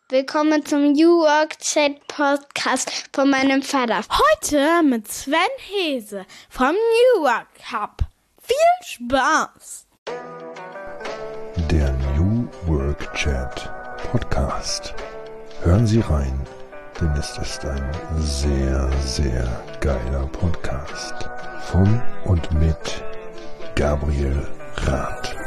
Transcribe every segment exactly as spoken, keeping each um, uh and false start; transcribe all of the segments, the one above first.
Willkommen zum New Work Chat Podcast von meinem Vater. Heute mit Sven Hese vom New Work Hub. Viel Spaß! Der New Work Chat Podcast. Hören Sie rein, denn es ist ein sehr, sehr geiler Podcast. Von und mit Gabriel Rath.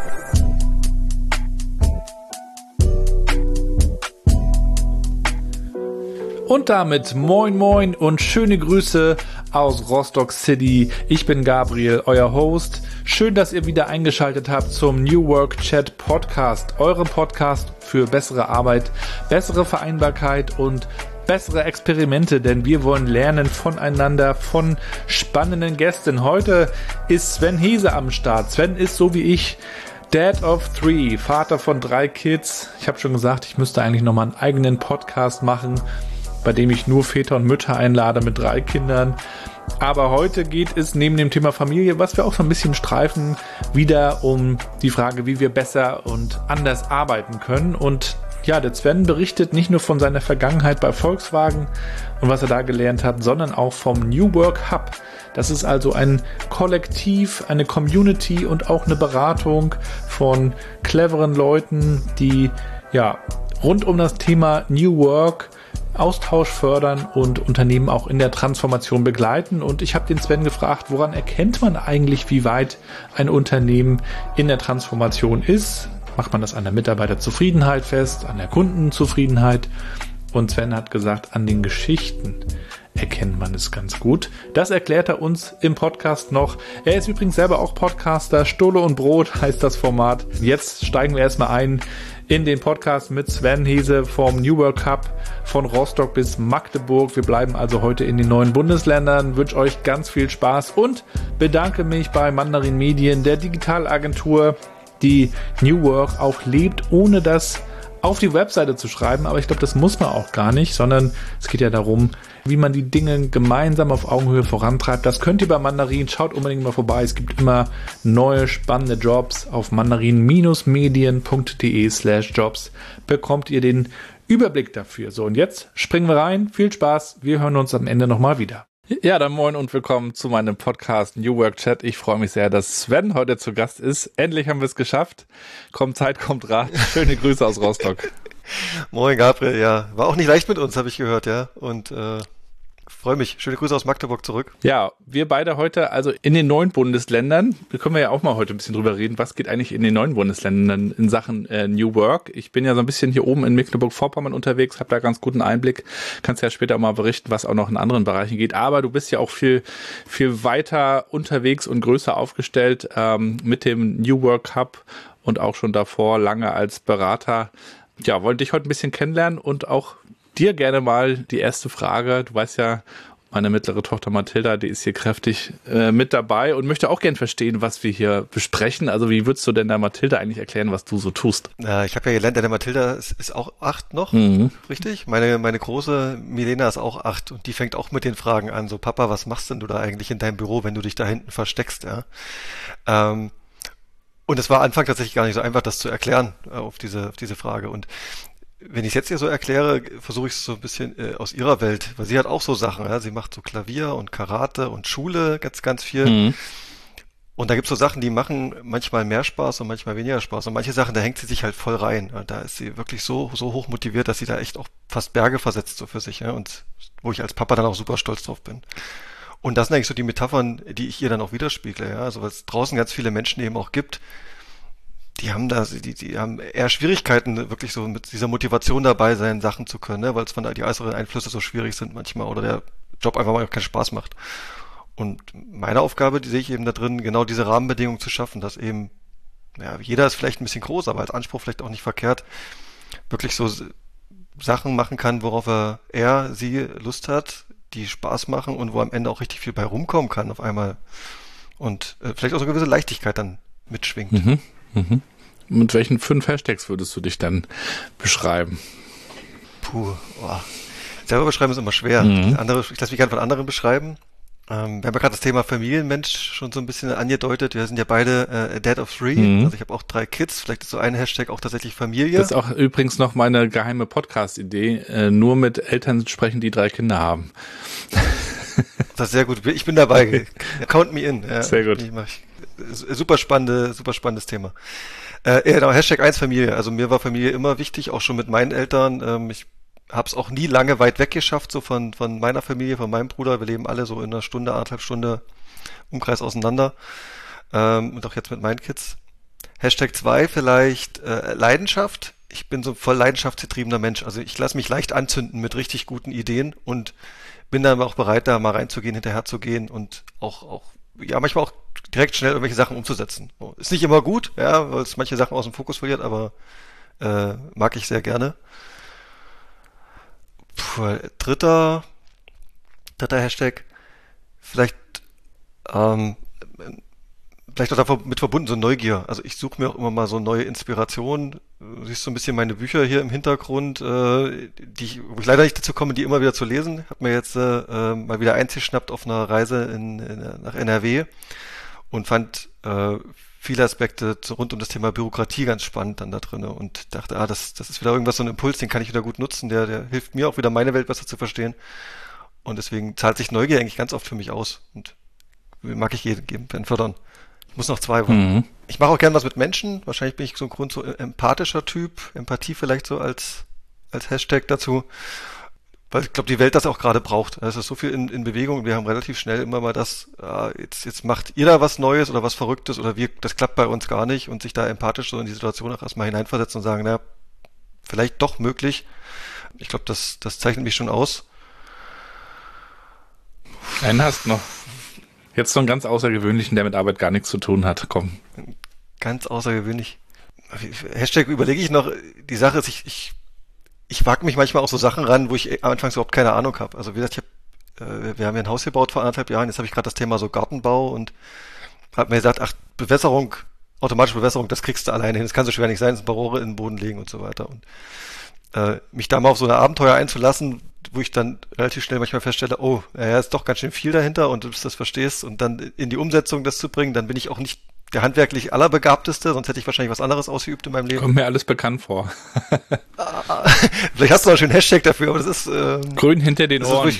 Und damit moin moin und schöne Grüße aus Rostock City. Ich bin Gabriel, euer Host. Schön, dass ihr wieder eingeschaltet habt zum New Work Chat Podcast, eurem Podcast für bessere Arbeit, bessere Vereinbarkeit und bessere Experimente, denn wir wollen lernen voneinander, von spannenden Gästen. Heute ist Sven Hese am Start. Sven ist so wie ich Dad of Three, Vater von drei Kids. Ich habe schon gesagt, ich müsste eigentlich nochmal einen eigenen Podcast machen, bei dem ich nur Väter und Mütter einlade mit drei Kindern. Aber heute geht es neben dem Thema Familie, was wir auch so ein bisschen streifen, wieder um die Frage, wie wir besser und anders arbeiten können. Und ja, der Sven berichtet nicht nur von seiner Vergangenheit bei Volkswagen und was er da gelernt hat, sondern auch vom New Work Hub. Das ist also ein Kollektiv, eine Community und auch eine Beratung von cleveren Leuten, die ja rund um das Thema New Work Austausch fördern und Unternehmen auch in der Transformation begleiten. Und ich habe den Sven gefragt, woran erkennt man eigentlich, wie weit ein Unternehmen in der Transformation ist? Macht man das an der Mitarbeiterzufriedenheit fest, an der Kundenzufriedenheit? Und Sven hat gesagt, an den Geschichten erkennt man es ganz gut. Das erklärt er uns im Podcast noch. Er ist übrigens selber auch Podcaster. Stulle und Brot heißt das Format. Jetzt steigen wir erstmal ein in den Podcast mit Sven Hese vom New Work Hub von Rostock bis Magdeburg. Wir bleiben also heute in den neuen Bundesländern. Wünsche euch ganz viel Spaß und bedanke mich bei Mandarin Medien, der Digitalagentur, die New Work auch lebt, ohne das auf die Webseite zu schreiben. Aber ich glaube, das muss man auch gar nicht, sondern es geht ja darum, wie man die Dinge gemeinsam auf Augenhöhe vorantreibt. Das könnt ihr bei Mandarin. Schaut unbedingt mal vorbei. Es gibt immer neue, spannende Jobs. Auf mandarin-medien.de slash jobs bekommt ihr den Überblick dafür. So, und jetzt springen wir rein. Viel Spaß. Wir hören uns am Ende nochmal wieder. Ja, dann moin und willkommen zu meinem Podcast New Work Chat. Ich freue mich sehr, dass Sven heute zu Gast ist. Endlich haben wir es geschafft. Kommt Zeit, kommt Rat. Schöne Grüße aus Rostock. Moin Gabriel, ja. War auch nicht leicht mit uns, habe ich gehört, ja. Und äh, freue mich. Schöne Grüße aus Magdeburg zurück. Ja, wir beide heute also in den neuen Bundesländern. Da können wir ja auch mal heute ein bisschen drüber reden. Was geht eigentlich in den neuen Bundesländern in Sachen äh, New Work? Ich bin ja so ein bisschen hier oben in Mecklenburg-Vorpommern unterwegs, habe da ganz guten Einblick. Kannst ja später auch mal berichten, was auch noch in anderen Bereichen geht. Aber du bist ja auch viel, viel weiter unterwegs und größer aufgestellt ähm, mit dem New Work Hub und auch schon davor lange als Berater. Ja, wollte dich heute ein bisschen kennenlernen und auch dir gerne mal die erste Frage. Du weißt ja, meine mittlere Tochter Mathilda, die ist hier kräftig äh, mit dabei und möchte auch gern verstehen, was wir hier besprechen. Also wie würdest du denn der Mathilda eigentlich erklären, was du so tust? Ja, ich habe ja gelernt, der Mathilda ist, ist auch acht noch, Mhm. richtig? Meine meine große Milena ist auch acht und die fängt auch mit den Fragen an. So, Papa, was machst denn du da eigentlich in deinem Büro, wenn du dich da hinten versteckst? Ja. Ähm, und es war am Anfang tatsächlich gar nicht so einfach, das zu erklären äh, auf diese auf diese Frage. Und wenn ich es jetzt hier so erkläre, versuche ich es so ein bisschen äh, aus ihrer Welt, weil sie hat auch so Sachen, ja? Sie macht so Klavier und Karate und Schule ganz, ganz viel. Mhm. Und da gibt's so Sachen, die machen manchmal mehr Spaß und manchmal weniger Spaß. Und manche Sachen, da hängt sie sich halt voll rein. Und da ist sie wirklich so, so hoch motiviert, dass sie da echt auch fast Berge versetzt so für sich. Ja? Und wo ich als Papa dann auch super stolz drauf bin. Und das sind eigentlich so die Metaphern, die ich ihr dann auch widerspiegle. Ja? Also weil es draußen ganz viele Menschen eben auch gibt, die haben da, die, die haben eher Schwierigkeiten, wirklich so mit dieser Motivation dabei sein, Sachen zu können, ne? Weil es von da die äußeren Einflüsse so schwierig sind manchmal oder der Job einfach mal keinen Spaß macht. Und meine Aufgabe, die sehe ich eben da drin, genau diese Rahmenbedingungen zu schaffen, dass eben, ja, jeder ist vielleicht ein bisschen groß, aber als Anspruch vielleicht auch nicht verkehrt, wirklich so Sachen machen kann, worauf er, er, sie Lust hat, die Spaß machen und wo am Ende auch richtig viel bei rumkommen kann auf einmal. Und äh, vielleicht auch so eine gewisse Leichtigkeit dann mitschwingt. Mhm. Mhm. Mit welchen fünf Hashtags würdest du dich dann beschreiben? Puh, oh. Selber beschreiben ist immer schwer. Mhm. Andere, ich lasse mich gerne von anderen beschreiben. Ähm, wir haben ja gerade das Thema Familienmensch schon so ein bisschen angedeutet. Wir sind ja beide äh, Dad of Three. Mhm. Also ich habe auch drei Kids. Vielleicht ist so ein Hashtag auch tatsächlich Familie. Das ist auch übrigens noch meine geheime Podcast-Idee. Äh, nur mit Eltern sprechen, die drei Kinder haben. Das ist sehr gut. Ich bin dabei. Count me in. Ja, sehr gut. Ich mach, super spannende, super spannendes Thema. Äh, genau, Hashtag eins Familie. Also mir war Familie immer wichtig, auch schon mit meinen Eltern. Ähm, ich habe es auch nie lange weit weg geschafft, so von, von meiner Familie, von meinem Bruder. Wir leben alle so in einer Stunde, anderthalb Stunde Umkreis auseinander. Ähm, und auch jetzt mit meinen Kids. Hashtag zwei vielleicht äh, Leidenschaft. Ich bin so ein voll leidenschaftsgetriebener Mensch. Also ich lasse mich leicht anzünden mit richtig guten Ideen und bin dann auch bereit, da mal reinzugehen, hinterher zu gehen und auch, auch, ja, manchmal auch direkt schnell irgendwelche Sachen umzusetzen. So, ist nicht immer gut, ja, weil es manche Sachen aus dem Fokus verliert, aber äh, mag ich sehr gerne. Puh, dritter, dritter Hashtag, vielleicht, ähm, vielleicht auch damit verbunden, so Neugier. Also ich suche mir auch immer mal so neue Inspirationen. Du siehst so ein bisschen meine Bücher hier im Hintergrund, äh, die ich, wo ich leider nicht dazu komme, die immer wieder zu lesen. Hab mir jetzt äh, mal wieder eins geschnappt auf einer Reise in, in, nach N R W und fand äh, viele Aspekte zu, rund um das Thema Bürokratie ganz spannend dann da drin und dachte, ah, das, das ist wieder irgendwas, so ein Impuls, den kann ich wieder gut nutzen, der, der hilft mir auch wieder meine Welt besser zu verstehen. Und deswegen zahlt sich Neugier eigentlich ganz oft für mich aus und mag ich jeden geben, fördern. Ich muss noch zwei wollen. Mhm. Ich mache auch gern was mit Menschen. Wahrscheinlich bin ich so ein Grund so empathischer Typ. Empathie vielleicht so als, als Hashtag dazu. Weil ich glaube, die Welt das auch gerade braucht. Es ist so viel in, in Bewegung und wir haben relativ schnell immer mal das, äh, jetzt, jetzt macht ihr da was Neues oder was Verrücktes oder wir, das klappt bei uns gar nicht und sich da empathisch so in die Situation auch erstmal hineinversetzen und sagen, na, vielleicht doch möglich. Ich glaube, das, das zeichnet mich schon aus. Einen hast noch. Jetzt so einen ganz außergewöhnlichen, der mit Arbeit gar nichts zu tun hat. Komm. Ganz außergewöhnlich. Hashtag überlege ich noch. Die Sache ist, ich, ich, ich wage mich manchmal auch so Sachen ran, wo ich anfangs überhaupt keine Ahnung habe. Also wie gesagt, ich hab, äh, wir haben ja ein Haus gebaut vor anderthalb Jahren. Jetzt habe ich gerade das Thema so Gartenbau und habe mir gesagt, ach, Bewässerung, automatische Bewässerung, das kriegst du alleine hin. Das kann so schwer nicht sein, das ein paar Rohre in den Boden legen und so weiter. Und äh, mich da mal auf so ein Abenteuer einzulassen, wo ich dann relativ schnell manchmal feststelle, oh, ja, ist doch ganz schön viel dahinter und du das verstehst und dann in die Umsetzung das zu bringen, dann bin ich auch nicht der handwerklich Allerbegabteste, sonst hätte ich wahrscheinlich was anderes ausgeübt in meinem Leben. Kommt mir alles bekannt vor. Vielleicht hast du auch schon einen Hashtag dafür, aber das ist... Ähm, grün hinter den Ohren.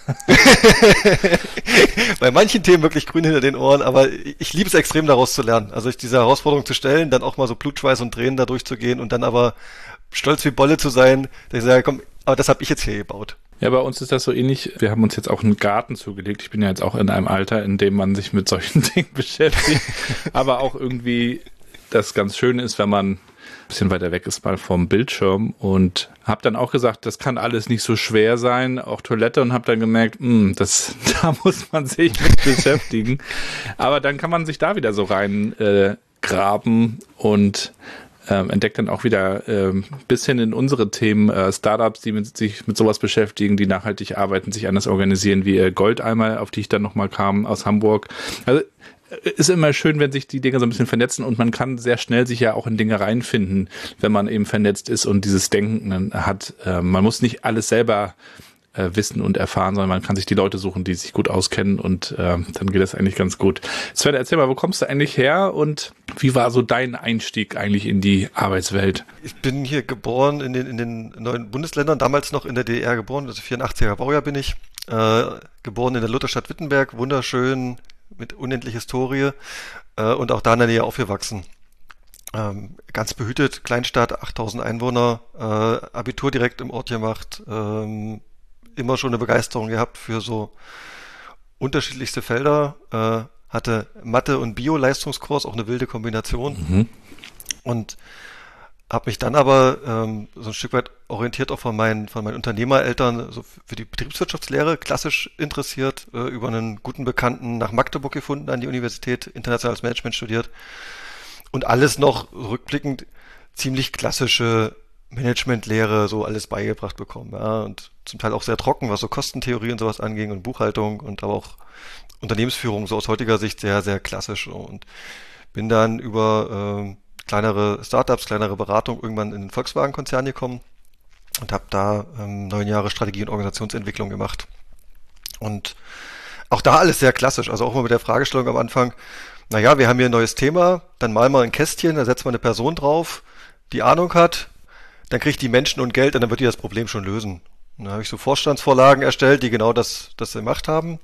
Bei manchen Themen wirklich grün hinter den Ohren, aber ich liebe es extrem, daraus zu lernen. Also diese Herausforderung zu stellen, dann auch mal so Blutschweiß und Tränen da durchzugehen und dann aber stolz wie Bolle zu sein, dass ich sage, komm, aber das habe ich jetzt hier gebaut. Ja, bei uns ist das so ähnlich. Wir haben uns jetzt auch einen Garten zugelegt. Ich bin ja jetzt auch in einem Alter, in dem man sich mit solchen Dingen beschäftigt. Aber auch irgendwie das ganz Schöne ist, wenn man ein bisschen weiter weg ist mal vom Bildschirm und habe dann auch gesagt, das kann alles nicht so schwer sein, auch Toilette und habe dann gemerkt, mh, das, da muss man sich mit beschäftigen. Aber dann kann man sich da wieder so rein äh, graben und Ähm, entdeckt dann auch wieder ähm, bis hin in unsere Themen äh, Startups, die mit, sich mit sowas beschäftigen, die nachhaltig arbeiten, sich anders organisieren, wie äh, Goldeimer, auf die ich dann nochmal kam aus Hamburg. Also äh, ist immer schön, wenn sich die Dinge so ein bisschen vernetzen und man kann sehr schnell sich ja auch in Dinge reinfinden, wenn man eben vernetzt ist und dieses Denken hat. Äh, man muss nicht alles selber äh, wissen und erfahren, sondern man kann sich die Leute suchen, die sich gut auskennen und äh, dann geht das eigentlich ganz gut. Sven, erzähl mal, wo kommst du eigentlich her und wie war so dein Einstieg eigentlich in die Arbeitswelt? Ich bin hier geboren in den, in den neuen Bundesländern, damals noch in der D D R geboren, also vierundachtziger Baujahr bin ich, äh, geboren in der Lutherstadt Wittenberg, wunderschön, mit unendlich Historie äh, und auch da in der Nähe aufgewachsen. Ähm, ganz behütet, Kleinstadt, achttausend Einwohner, äh, Abitur direkt im Ort gemacht, ähm, immer schon eine Begeisterung gehabt für so unterschiedlichste Felder, äh, hatte Mathe- und Bio-Leistungskurs, auch eine wilde Kombination. Mhm. Und habe mich dann aber ähm, so ein Stück weit orientiert auch von meinen, von meinen Unternehmereltern so für die Betriebswirtschaftslehre klassisch interessiert, äh, über einen guten Bekannten nach Magdeburg gefunden, an die Universität, internationales Management studiert und alles noch rückblickend ziemlich klassische Managementlehre, so alles beigebracht bekommen, ja, und zum Teil auch sehr trocken, was so Kostentheorie und sowas anging und Buchhaltung und aber auch Unternehmensführung, so aus heutiger Sicht sehr, sehr klassisch und bin dann über ähm, kleinere Startups, kleinere Beratung irgendwann in den Volkswagen-Konzern gekommen und habe da ähm, neun Jahre Strategie- und Organisationsentwicklung gemacht und auch da alles sehr klassisch, also auch mal mit der Fragestellung am Anfang, naja, wir haben hier ein neues Thema, dann malen wir ein Kästchen, da setzt man eine Person drauf, die Ahnung hat, dann kriegt die Menschen und Geld und dann wird die das Problem schon lösen. Und dann habe ich so Vorstandsvorlagen erstellt, die genau das, das gemacht haben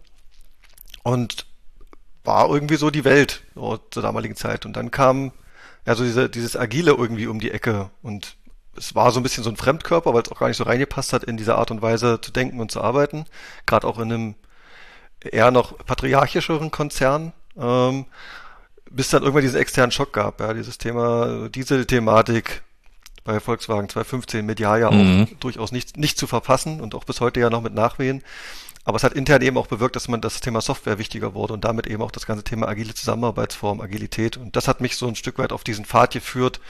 und war irgendwie so die Welt so, zur damaligen Zeit. Und dann kam ja so diese, dieses Agile irgendwie um die Ecke und es war so ein bisschen so ein Fremdkörper, weil es auch gar nicht so reingepasst hat, in dieser Art und Weise zu denken und zu arbeiten, gerade auch in einem eher noch patriarchischeren Konzern, ähm, bis dann irgendwann diesen externen Schock gab, ja, dieses Thema Diesel-Thematik bei Volkswagen zwanzig fünfzehn medial ja auch mhm. durchaus nicht, nicht zu verpassen und auch bis heute ja noch mit Nachwehen. Aber es hat intern eben auch bewirkt, dass man das Thema Software wichtiger wurde und damit eben auch das ganze Thema agile Zusammenarbeitsform, Agilität. Und das hat mich so ein Stück weit auf diesen Pfad geführt,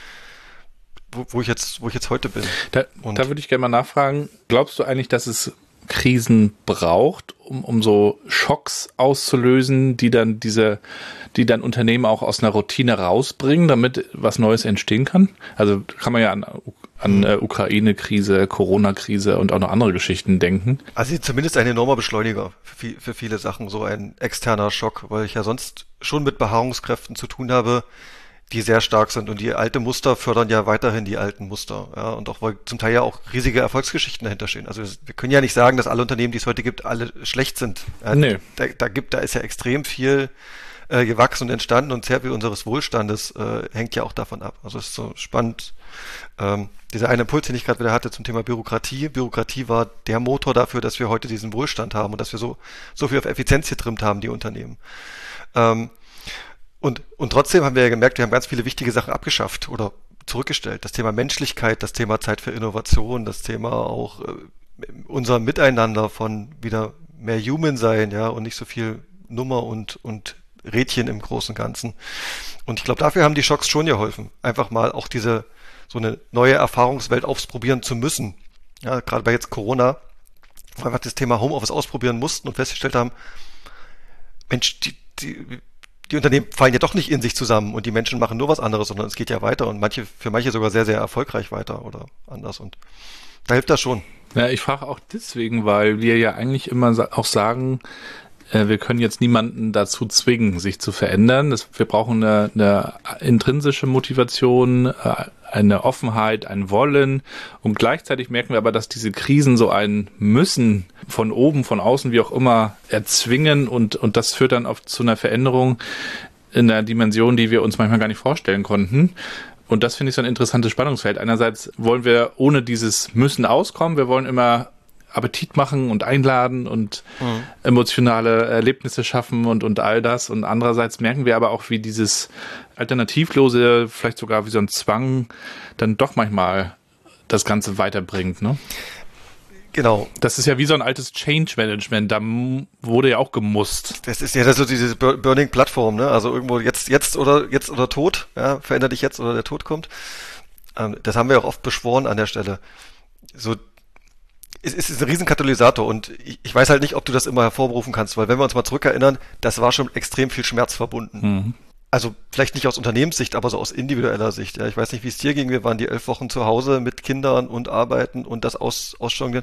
wo, wo ich jetzt, wo ich jetzt heute bin. Da, da würde ich gerne mal nachfragen, glaubst du eigentlich, dass es Krisen braucht, um, um so Schocks auszulösen, die dann diese, die dann Unternehmen auch aus einer Routine rausbringen, damit was Neues entstehen kann? Also kann man ja an, an äh, Ukraine-Krise, Corona-Krise und auch noch andere Geschichten denken. Also zumindest ein enormer Beschleuniger für, für viele Sachen, so ein externer Schock, weil ich ja sonst schon mit Beharrungskräften zu tun habe, die sehr stark sind und die alte Muster fördern ja weiterhin die alten Muster, ja, und auch weil zum Teil ja auch riesige Erfolgsgeschichten dahinter stehen. Also wir können ja nicht sagen, dass alle Unternehmen, die es heute gibt, alle schlecht sind. Ja, nee. Da, da gibt, da ist ja extrem viel äh, gewachsen und entstanden und sehr viel unseres Wohlstandes äh, hängt ja auch davon ab. Also es ist so spannend. Ähm, dieser eine Impuls, den ich gerade wieder hatte zum Thema Bürokratie. Bürokratie war der Motor dafür, dass wir heute diesen Wohlstand haben und dass wir so so viel auf Effizienz getrimmt haben, die Unternehmen. Ähm, Und, und trotzdem haben wir ja gemerkt, wir haben ganz viele wichtige Sachen abgeschafft oder zurückgestellt. Das Thema Menschlichkeit, das Thema Zeit für Innovation, das Thema auch äh, unser Miteinander von wieder mehr Human sein, ja, und nicht so viel Nummer und, und Rädchen im Großen und Ganzen. Und ich glaube, dafür haben die Schocks schon geholfen. Einfach mal auch diese, so eine neue Erfahrungswelt ausprobieren zu müssen. Ja, gerade bei jetzt Corona, wo wir einfach das Thema Homeoffice ausprobieren mussten und festgestellt haben, Mensch, die, die, die Unternehmen fallen ja doch nicht in sich zusammen und die Menschen machen nur was anderes, sondern es geht ja weiter und manche, für manche sogar sehr, sehr erfolgreich weiter oder anders und da hilft das schon. Ja, ich frage auch deswegen, weil wir ja eigentlich immer auch sagen, äh, wir können jetzt niemanden dazu zwingen, sich zu verändern. Das, wir brauchen eine, eine intrinsische Motivation, äh, eine Offenheit, ein Wollen und gleichzeitig merken wir aber, dass diese Krisen so ein Müssen von oben, von außen, wie auch immer, erzwingen und, und das führt dann oft zu einer Veränderung in einer Dimension, die wir uns manchmal gar nicht vorstellen konnten. Und das finde ich so ein interessantes Spannungsfeld. Einerseits wollen wir ohne dieses Müssen auskommen, wir wollen immer Appetit machen und einladen und mhm. emotionale Erlebnisse schaffen und, und all das. Und andererseits merken wir aber auch, wie dieses Alternativlose, vielleicht sogar wie so ein Zwang, dann doch manchmal das Ganze weiterbringt, ne? Genau. Das ist ja wie so ein altes Change-Management, da wurde ja auch gemusst. Das ist ja das so diese Burning-Plattform, ne? Also irgendwo jetzt, jetzt oder jetzt oder tot, ja, veränder dich jetzt oder der Tod kommt. Ähm, das haben wir auch oft beschworen an der Stelle. So, es ist ein Riesenkatalysator und ich, ich weiß halt nicht, ob du das immer hervorberufen kannst, weil wenn wir uns mal zurückerinnern, das war schon extrem viel Schmerz verbunden. Mhm. Also vielleicht nicht aus Unternehmenssicht, aber so aus individueller Sicht. Ja, ich weiß nicht, wie es dir ging. Wir waren die elf Wochen zu Hause mit Kindern und Arbeiten und das aus, ausjonglieren.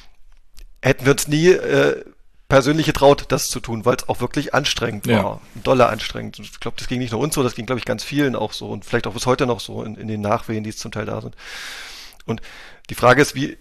Hätten wir uns nie äh, persönlich getraut, das zu tun, weil es auch wirklich anstrengend war. Ja. Doller anstrengend. Ich glaube, das ging nicht nur uns so, das ging, glaube ich, ganz vielen auch so und vielleicht auch bis heute noch so in, in den Nachwehen, die es zum Teil da sind. Und die Frage ist, wie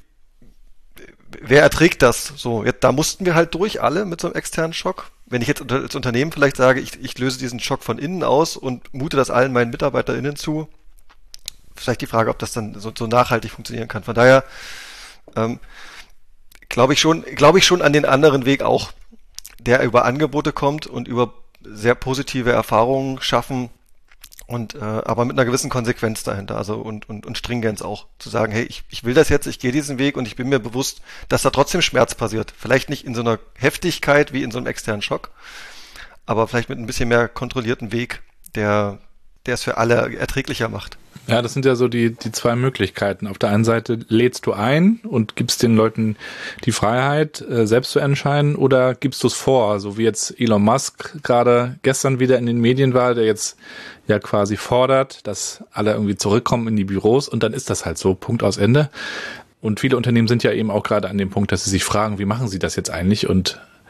wer erträgt das? So, jetzt, da mussten wir halt durch, alle mit so einem externen Schock. Wenn ich jetzt als Unternehmen vielleicht sage, ich, ich löse diesen Schock von innen aus und mute das allen meinen MitarbeiterInnen zu, vielleicht die Frage, ob das dann so, so nachhaltig funktionieren kann. Von daher ähm, glaube ich schon, glaube ich schon an den anderen Weg auch, der über Angebote kommt und über sehr positive Erfahrungen schaffen und äh, aber mit einer gewissen Konsequenz dahinter, also und und, und Stringenz auch, zu sagen, hey, ich, ich will das jetzt, ich gehe diesen Weg und ich bin mir bewusst, dass da trotzdem Schmerz passiert. Vielleicht nicht in so einer Heftigkeit wie in so einem externen Schock, aber vielleicht mit ein bisschen mehr kontrollierten Weg, der der es für alle erträglicher macht. Ja, das sind ja so die die zwei Möglichkeiten. Auf der einen Seite lädst du ein und gibst den Leuten die Freiheit, äh, selbst zu entscheiden, oder gibst du es vor, so wie jetzt Elon Musk gerade gestern wieder in den Medien war, der jetzt ja quasi fordert, dass alle irgendwie zurückkommen in die Büros und dann ist das halt so, Punkt aus Ende. Und viele Unternehmen sind ja eben auch gerade an dem Punkt, dass sie sich fragen, wie machen sie das jetzt eigentlich und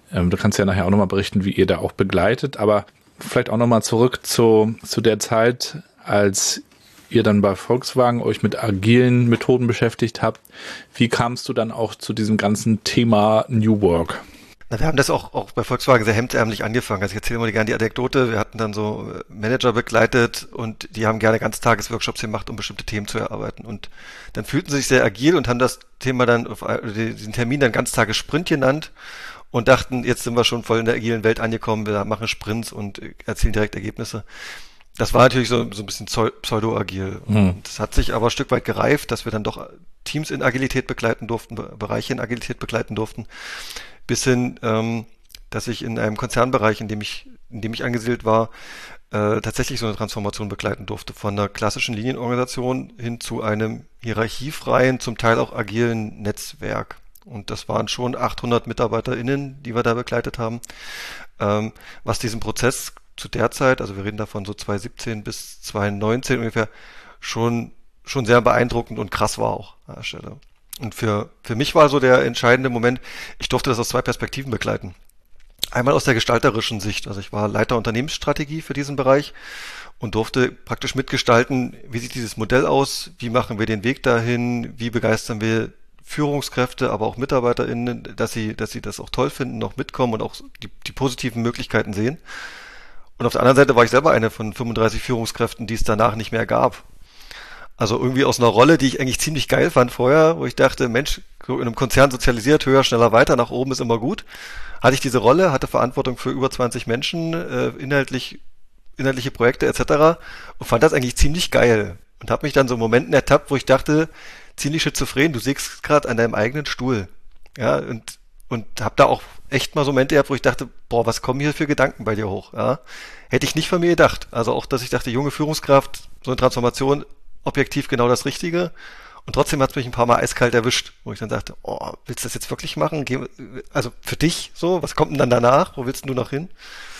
Ähm, du kannst ja nachher auch nochmal berichten, wie ihr da auch begleitet, aber vielleicht auch nochmal zurück zu, zu der Zeit, als ihr dann bei Volkswagen euch mit agilen Methoden beschäftigt habt. Wie kamst du dann auch zu diesem ganzen Thema New Work? Na, wir haben das auch, auch bei Volkswagen sehr hemdsärmlich angefangen. Also ich erzähle mal gerne die Anekdote. Wir hatten dann so Manager begleitet und die haben gerne Ganztagesworkshops gemacht, um bestimmte Themen zu erarbeiten. Und dann fühlten sie sich sehr agil und haben das Thema dann, auf den Termin dann Ganztagessprint genannt und dachten, jetzt sind wir schon voll in der agilen Welt angekommen, wir machen Sprints und erzielen direkt Ergebnisse. Das war natürlich so, so ein bisschen pseudo-agil. Hm. Das hat sich aber ein Stück weit gereift, dass wir dann doch Teams in Agilität begleiten durften, Bereiche in Agilität begleiten durften. Bis hin, ähm, dass ich in einem Konzernbereich, in dem ich, in dem ich angesiedelt war, äh, tatsächlich so eine Transformation begleiten durfte, von einer klassischen Linienorganisation hin zu einem hierarchiefreien, zum Teil auch agilen Netzwerk. Und das waren schon achthundert MitarbeiterInnen, die wir da begleitet haben, ähm, was diesen Prozess zu der Zeit, also wir reden davon so zweitausendsiebzehn bis zweitausendneunzehn ungefähr, schon, schon sehr beeindruckend und krass war auch an der Stelle. Und für, für mich war so der entscheidende Moment, ich durfte das aus zwei Perspektiven begleiten. Einmal aus der gestalterischen Sicht, also ich war Leiter Unternehmensstrategie für diesen Bereich und durfte praktisch mitgestalten, wie sieht dieses Modell aus, wie machen wir den Weg dahin, wie begeistern wir Führungskräfte, aber auch MitarbeiterInnen, dass sie, dass sie das auch toll finden, noch mitkommen und auch die, die positiven Möglichkeiten sehen. Und auf der anderen Seite war ich selber eine von fünfunddreißig Führungskräften, die es danach nicht mehr gab. Also irgendwie aus einer Rolle, die ich eigentlich ziemlich geil fand vorher, wo ich dachte, Mensch, so in einem Konzern sozialisiert, höher, schneller, weiter, nach oben ist immer gut. Hatte ich diese Rolle, hatte Verantwortung für über zwanzig Menschen, äh, inhaltlich, inhaltliche Projekte et cetera und fand das eigentlich ziemlich geil. Und habe mich dann so in Momenten ertappt, wo ich dachte, ziemlich schizophren, du sägst gerade an deinem eigenen Stuhl. Ja, und, und habe da auch echt mal so Momente gehabt, wo ich dachte, boah, was kommen hier für Gedanken bei dir hoch? Ja, hätte ich nicht von mir gedacht. Also auch, dass ich dachte, junge Führungskraft, so eine Transformation, objektiv genau das Richtige. Und trotzdem hat es mich ein paar Mal eiskalt erwischt, wo ich dann sagte, oh, willst du das jetzt wirklich machen? Also für dich so, was kommt denn dann danach? Wo willst du noch hin?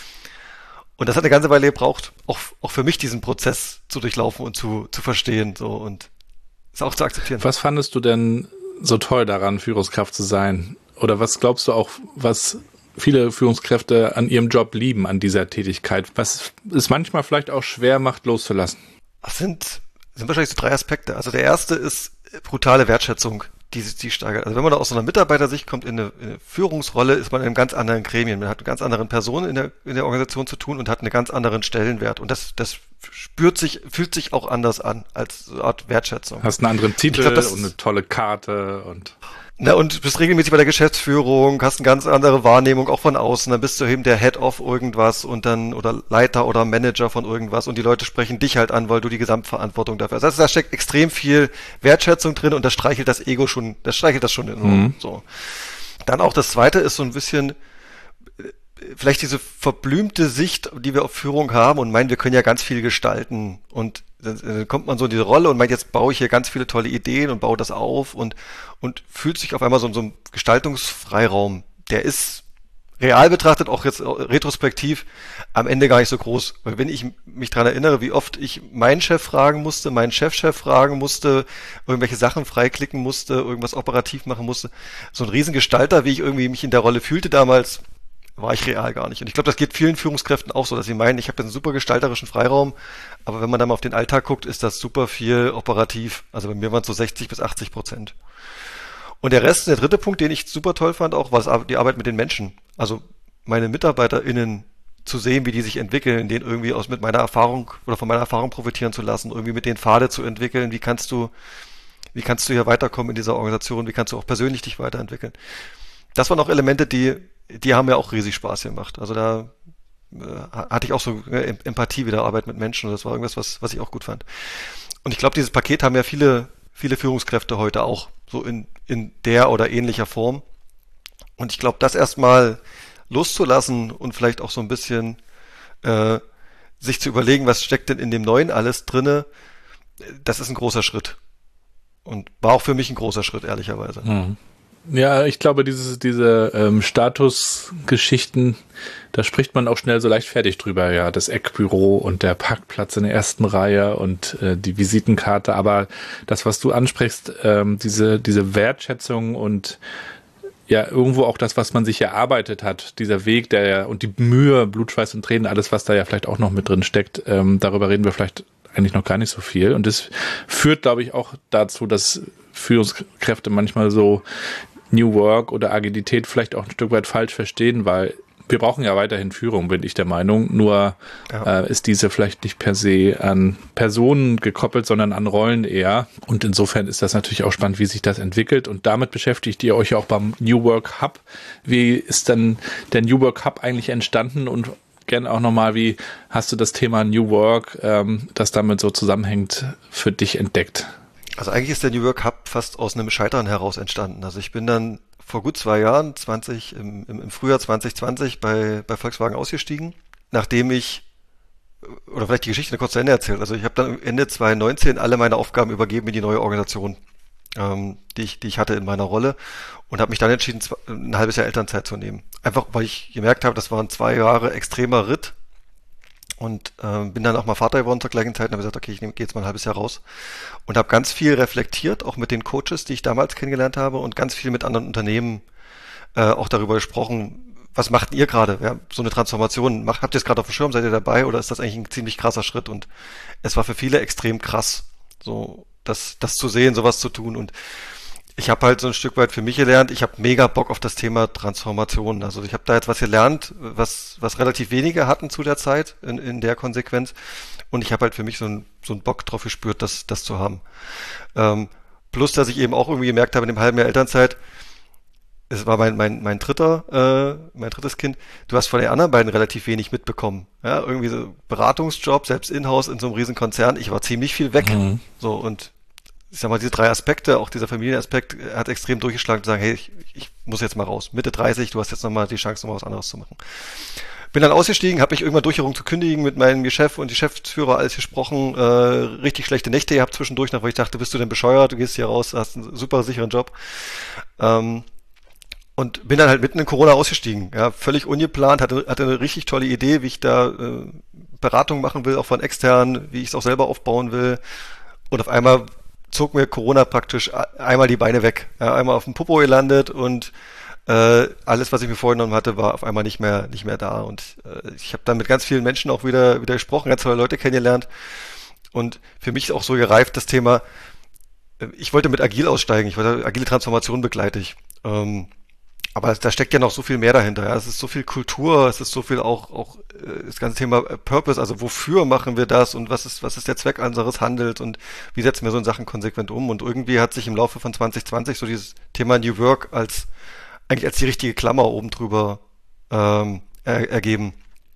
Und das hat eine ganze Weile gebraucht, auch, auch für mich diesen Prozess zu durchlaufen und zu, zu verstehen, so, und es auch zu akzeptieren. Was fandest du denn so toll daran, Führungskraft zu sein? Oder was glaubst du auch, was viele Führungskräfte an ihrem Job lieben, an dieser Tätigkeit, was es manchmal vielleicht auch schwer macht, loszulassen? Das sind Das sind wahrscheinlich so drei Aspekte. Also der erste ist brutale Wertschätzung, die die steigert. Also wenn man da aus so einer Mitarbeitersicht kommt in eine, in eine Führungsrolle, ist man in einem ganz anderen Gremien. Man hat mit ganz anderen Personen in der, in der Organisation zu tun und hat einen ganz anderen Stellenwert. Und das, das spürt sich, fühlt sich auch anders an als so eine Art Wertschätzung. Hast einen anderen Titel glaub, das, und eine tolle Karte und Na, und bist regelmäßig bei der Geschäftsführung, hast eine ganz andere Wahrnehmung, auch von außen, dann bist du eben der Head of irgendwas und dann, oder Leiter oder Manager von irgendwas und die Leute sprechen dich halt an, weil du die Gesamtverantwortung dafür hast. Also da steckt extrem viel Wertschätzung drin und das streichelt das Ego schon, das streichelt das schon enorm. Mhm. So. Dann auch das zweite ist so ein bisschen, vielleicht diese verblümte Sicht, die wir auf Führung haben und meinen, wir können ja ganz viel gestalten und dann kommt man so in diese Rolle und meint, jetzt baue ich hier ganz viele tolle Ideen und baue das auf und, und fühlt sich auf einmal so in so einem Gestaltungsfreiraum. Der ist real betrachtet, auch jetzt retrospektiv, am Ende gar nicht so groß. Weil wenn ich mich dran erinnere, wie oft ich meinen Chef fragen musste, meinen Chefchef fragen musste, irgendwelche Sachen freiklicken musste, irgendwas operativ machen musste, so ein Riesengestalter, wie ich irgendwie mich in der Rolle fühlte damals, war ich real gar nicht. Und ich glaube, das geht vielen Führungskräften auch so, dass sie meinen, ich habe einen super gestalterischen Freiraum, aber wenn man dann mal auf den Alltag guckt, ist das super viel operativ. Also bei mir waren es so sechzig bis achtzig Prozent. Und der Rest, der dritte Punkt, den ich super toll fand auch, war die Arbeit mit den Menschen. Also meine MitarbeiterInnen zu sehen, wie die sich entwickeln, denen irgendwie aus mit meiner Erfahrung oder von meiner Erfahrung profitieren zu lassen, irgendwie mit denen Pfade zu entwickeln, wie kannst du, wie kannst du hier weiterkommen in dieser Organisation, wie kannst du auch persönlich dich weiterentwickeln. Das waren auch Elemente, die die haben mir auch riesig Spaß gemacht. Also da äh, hatte ich auch so äh, Empathie wieder, Arbeit mit Menschen und das war irgendwas, was, was ich auch gut fand. Und ich glaube, dieses Paket haben ja viele, viele Führungskräfte heute auch, so in, in der oder ähnlicher Form. Und ich glaube, das erstmal loszulassen und vielleicht auch so ein bisschen äh, sich zu überlegen, was steckt denn in dem Neuen alles drinne, das ist ein großer Schritt. Und war auch für mich ein großer Schritt, ehrlicherweise. Mhm. Ja, ich glaube, dieses, diese ähm, Statusgeschichten, da spricht man auch schnell so leichtfertig drüber, ja, das Eckbüro und der Parkplatz in der ersten Reihe und äh, die Visitenkarte, aber das, was du ansprichst, ähm, diese, diese Wertschätzung und ja irgendwo auch das, was man sich erarbeitet hat, dieser Weg, der und die Mühe, Blut, Schweiß und Tränen, alles, was da ja vielleicht auch noch mit drin steckt, ähm, darüber reden wir vielleicht eigentlich noch gar nicht so viel. Und das führt, glaube ich, auch dazu, dass Führungskräfte manchmal so New Work oder Agilität vielleicht auch ein Stück weit falsch verstehen, weil wir brauchen ja weiterhin Führung, bin ich der Meinung. Nur ja. äh, ist diese vielleicht nicht per se an Personen gekoppelt, sondern an Rollen eher. Und insofern ist das natürlich auch spannend, wie sich das entwickelt. Und damit beschäftigt ihr euch ja auch beim New Work Hub. Wie ist dann der New Work Hub eigentlich entstanden? Und gerne auch nochmal, wie hast du das Thema New Work, ähm, das damit so zusammenhängt, für dich entdeckt? Also eigentlich ist der New Work Hub fast aus einem Scheitern heraus entstanden. Also ich bin dann vor gut zwei Jahren, zwanzig, im, im Frühjahr zwanzig zwanzig bei, bei Volkswagen ausgestiegen, nachdem ich, oder vielleicht die Geschichte kurz zu Ende erzählt, also ich habe dann Ende zwanzig neunzehn alle meine Aufgaben übergeben in die neue Organisation, ähm, die ich, die ich hatte in meiner Rolle und habe mich dann entschieden, ein halbes Jahr Elternzeit zu nehmen. Einfach, weil ich gemerkt habe, das waren zwei Jahre extremer Ritt und äh, bin dann auch mal Vater geworden zur gleichen Zeit und habe gesagt, okay, ich gehe jetzt mal ein halbes Jahr raus und habe ganz viel reflektiert, auch mit den Coaches, die ich damals kennengelernt habe und ganz viel mit anderen Unternehmen äh, auch darüber gesprochen, was macht ihr gerade? Ja, so eine Transformation, macht, habt ihr es gerade auf dem Schirm, seid ihr dabei oder ist das eigentlich ein ziemlich krasser Schritt? Und es war für viele extrem krass, so das, das zu sehen, sowas zu tun und ich habe halt so ein Stück weit für mich gelernt, ich habe mega Bock auf das Thema Transformation. Also ich habe da jetzt was gelernt, was was relativ wenige hatten zu der Zeit in, in der Konsequenz. Und ich habe halt für mich so einen so einen Bock drauf gespürt, das das zu haben. Ähm, plus, dass ich eben auch irgendwie gemerkt habe in dem halben Jahr Elternzeit, es war mein mein mein dritter äh, mein drittes Kind. Du hast von den anderen beiden relativ wenig mitbekommen. Ja, irgendwie so Beratungsjob, selbst in-house in so einem riesen Konzern. Ich war ziemlich viel weg. Mhm. So und ich sag mal, diese drei Aspekte, auch dieser Familienaspekt, hat extrem durchgeschlagen, zu sagen, hey, ich, ich muss jetzt mal raus. Mitte dreißig, du hast jetzt nochmal die Chance, nochmal was anderes zu machen. Bin dann ausgestiegen, habe mich irgendwann durchgerungen zu kündigen, mit meinem Geschäft und Geschäftsführer alles gesprochen, äh, richtig schlechte Nächte gehabt zwischendurch noch, weil ich dachte, bist du denn bescheuert, du gehst hier raus, hast einen super sicheren Job. Ähm, und bin dann halt mitten in Corona ausgestiegen, ja, völlig ungeplant, hatte, hatte eine richtig tolle Idee, wie ich da äh, Beratung machen will, auch von extern, wie ich es auch selber aufbauen will. Und auf einmal zog mir Corona praktisch einmal die Beine weg. Ja, einmal auf dem Popo gelandet und äh, alles, was ich mir vorgenommen hatte, war auf einmal nicht mehr nicht mehr da. Und äh, ich habe dann mit ganz vielen Menschen auch wieder wieder gesprochen, ganz tolle Leute kennengelernt. Und für mich ist auch so gereift das Thema, äh, ich wollte mit Agil aussteigen, ich wollte agile Transformation begleite ich. Ähm, aber da steckt ja noch so viel mehr dahinter. Ja. Es ist so viel Kultur, es ist so viel auch auch das ganze Thema Purpose, also wofür machen wir das und was ist was ist der Zweck unseres Handels und wie setzen wir so in Sachen konsequent um? Und irgendwie hat sich im Laufe von zwanzig zwanzig so dieses Thema New Work als eigentlich als die richtige Klammer oben drüber ähm, er, ergeben.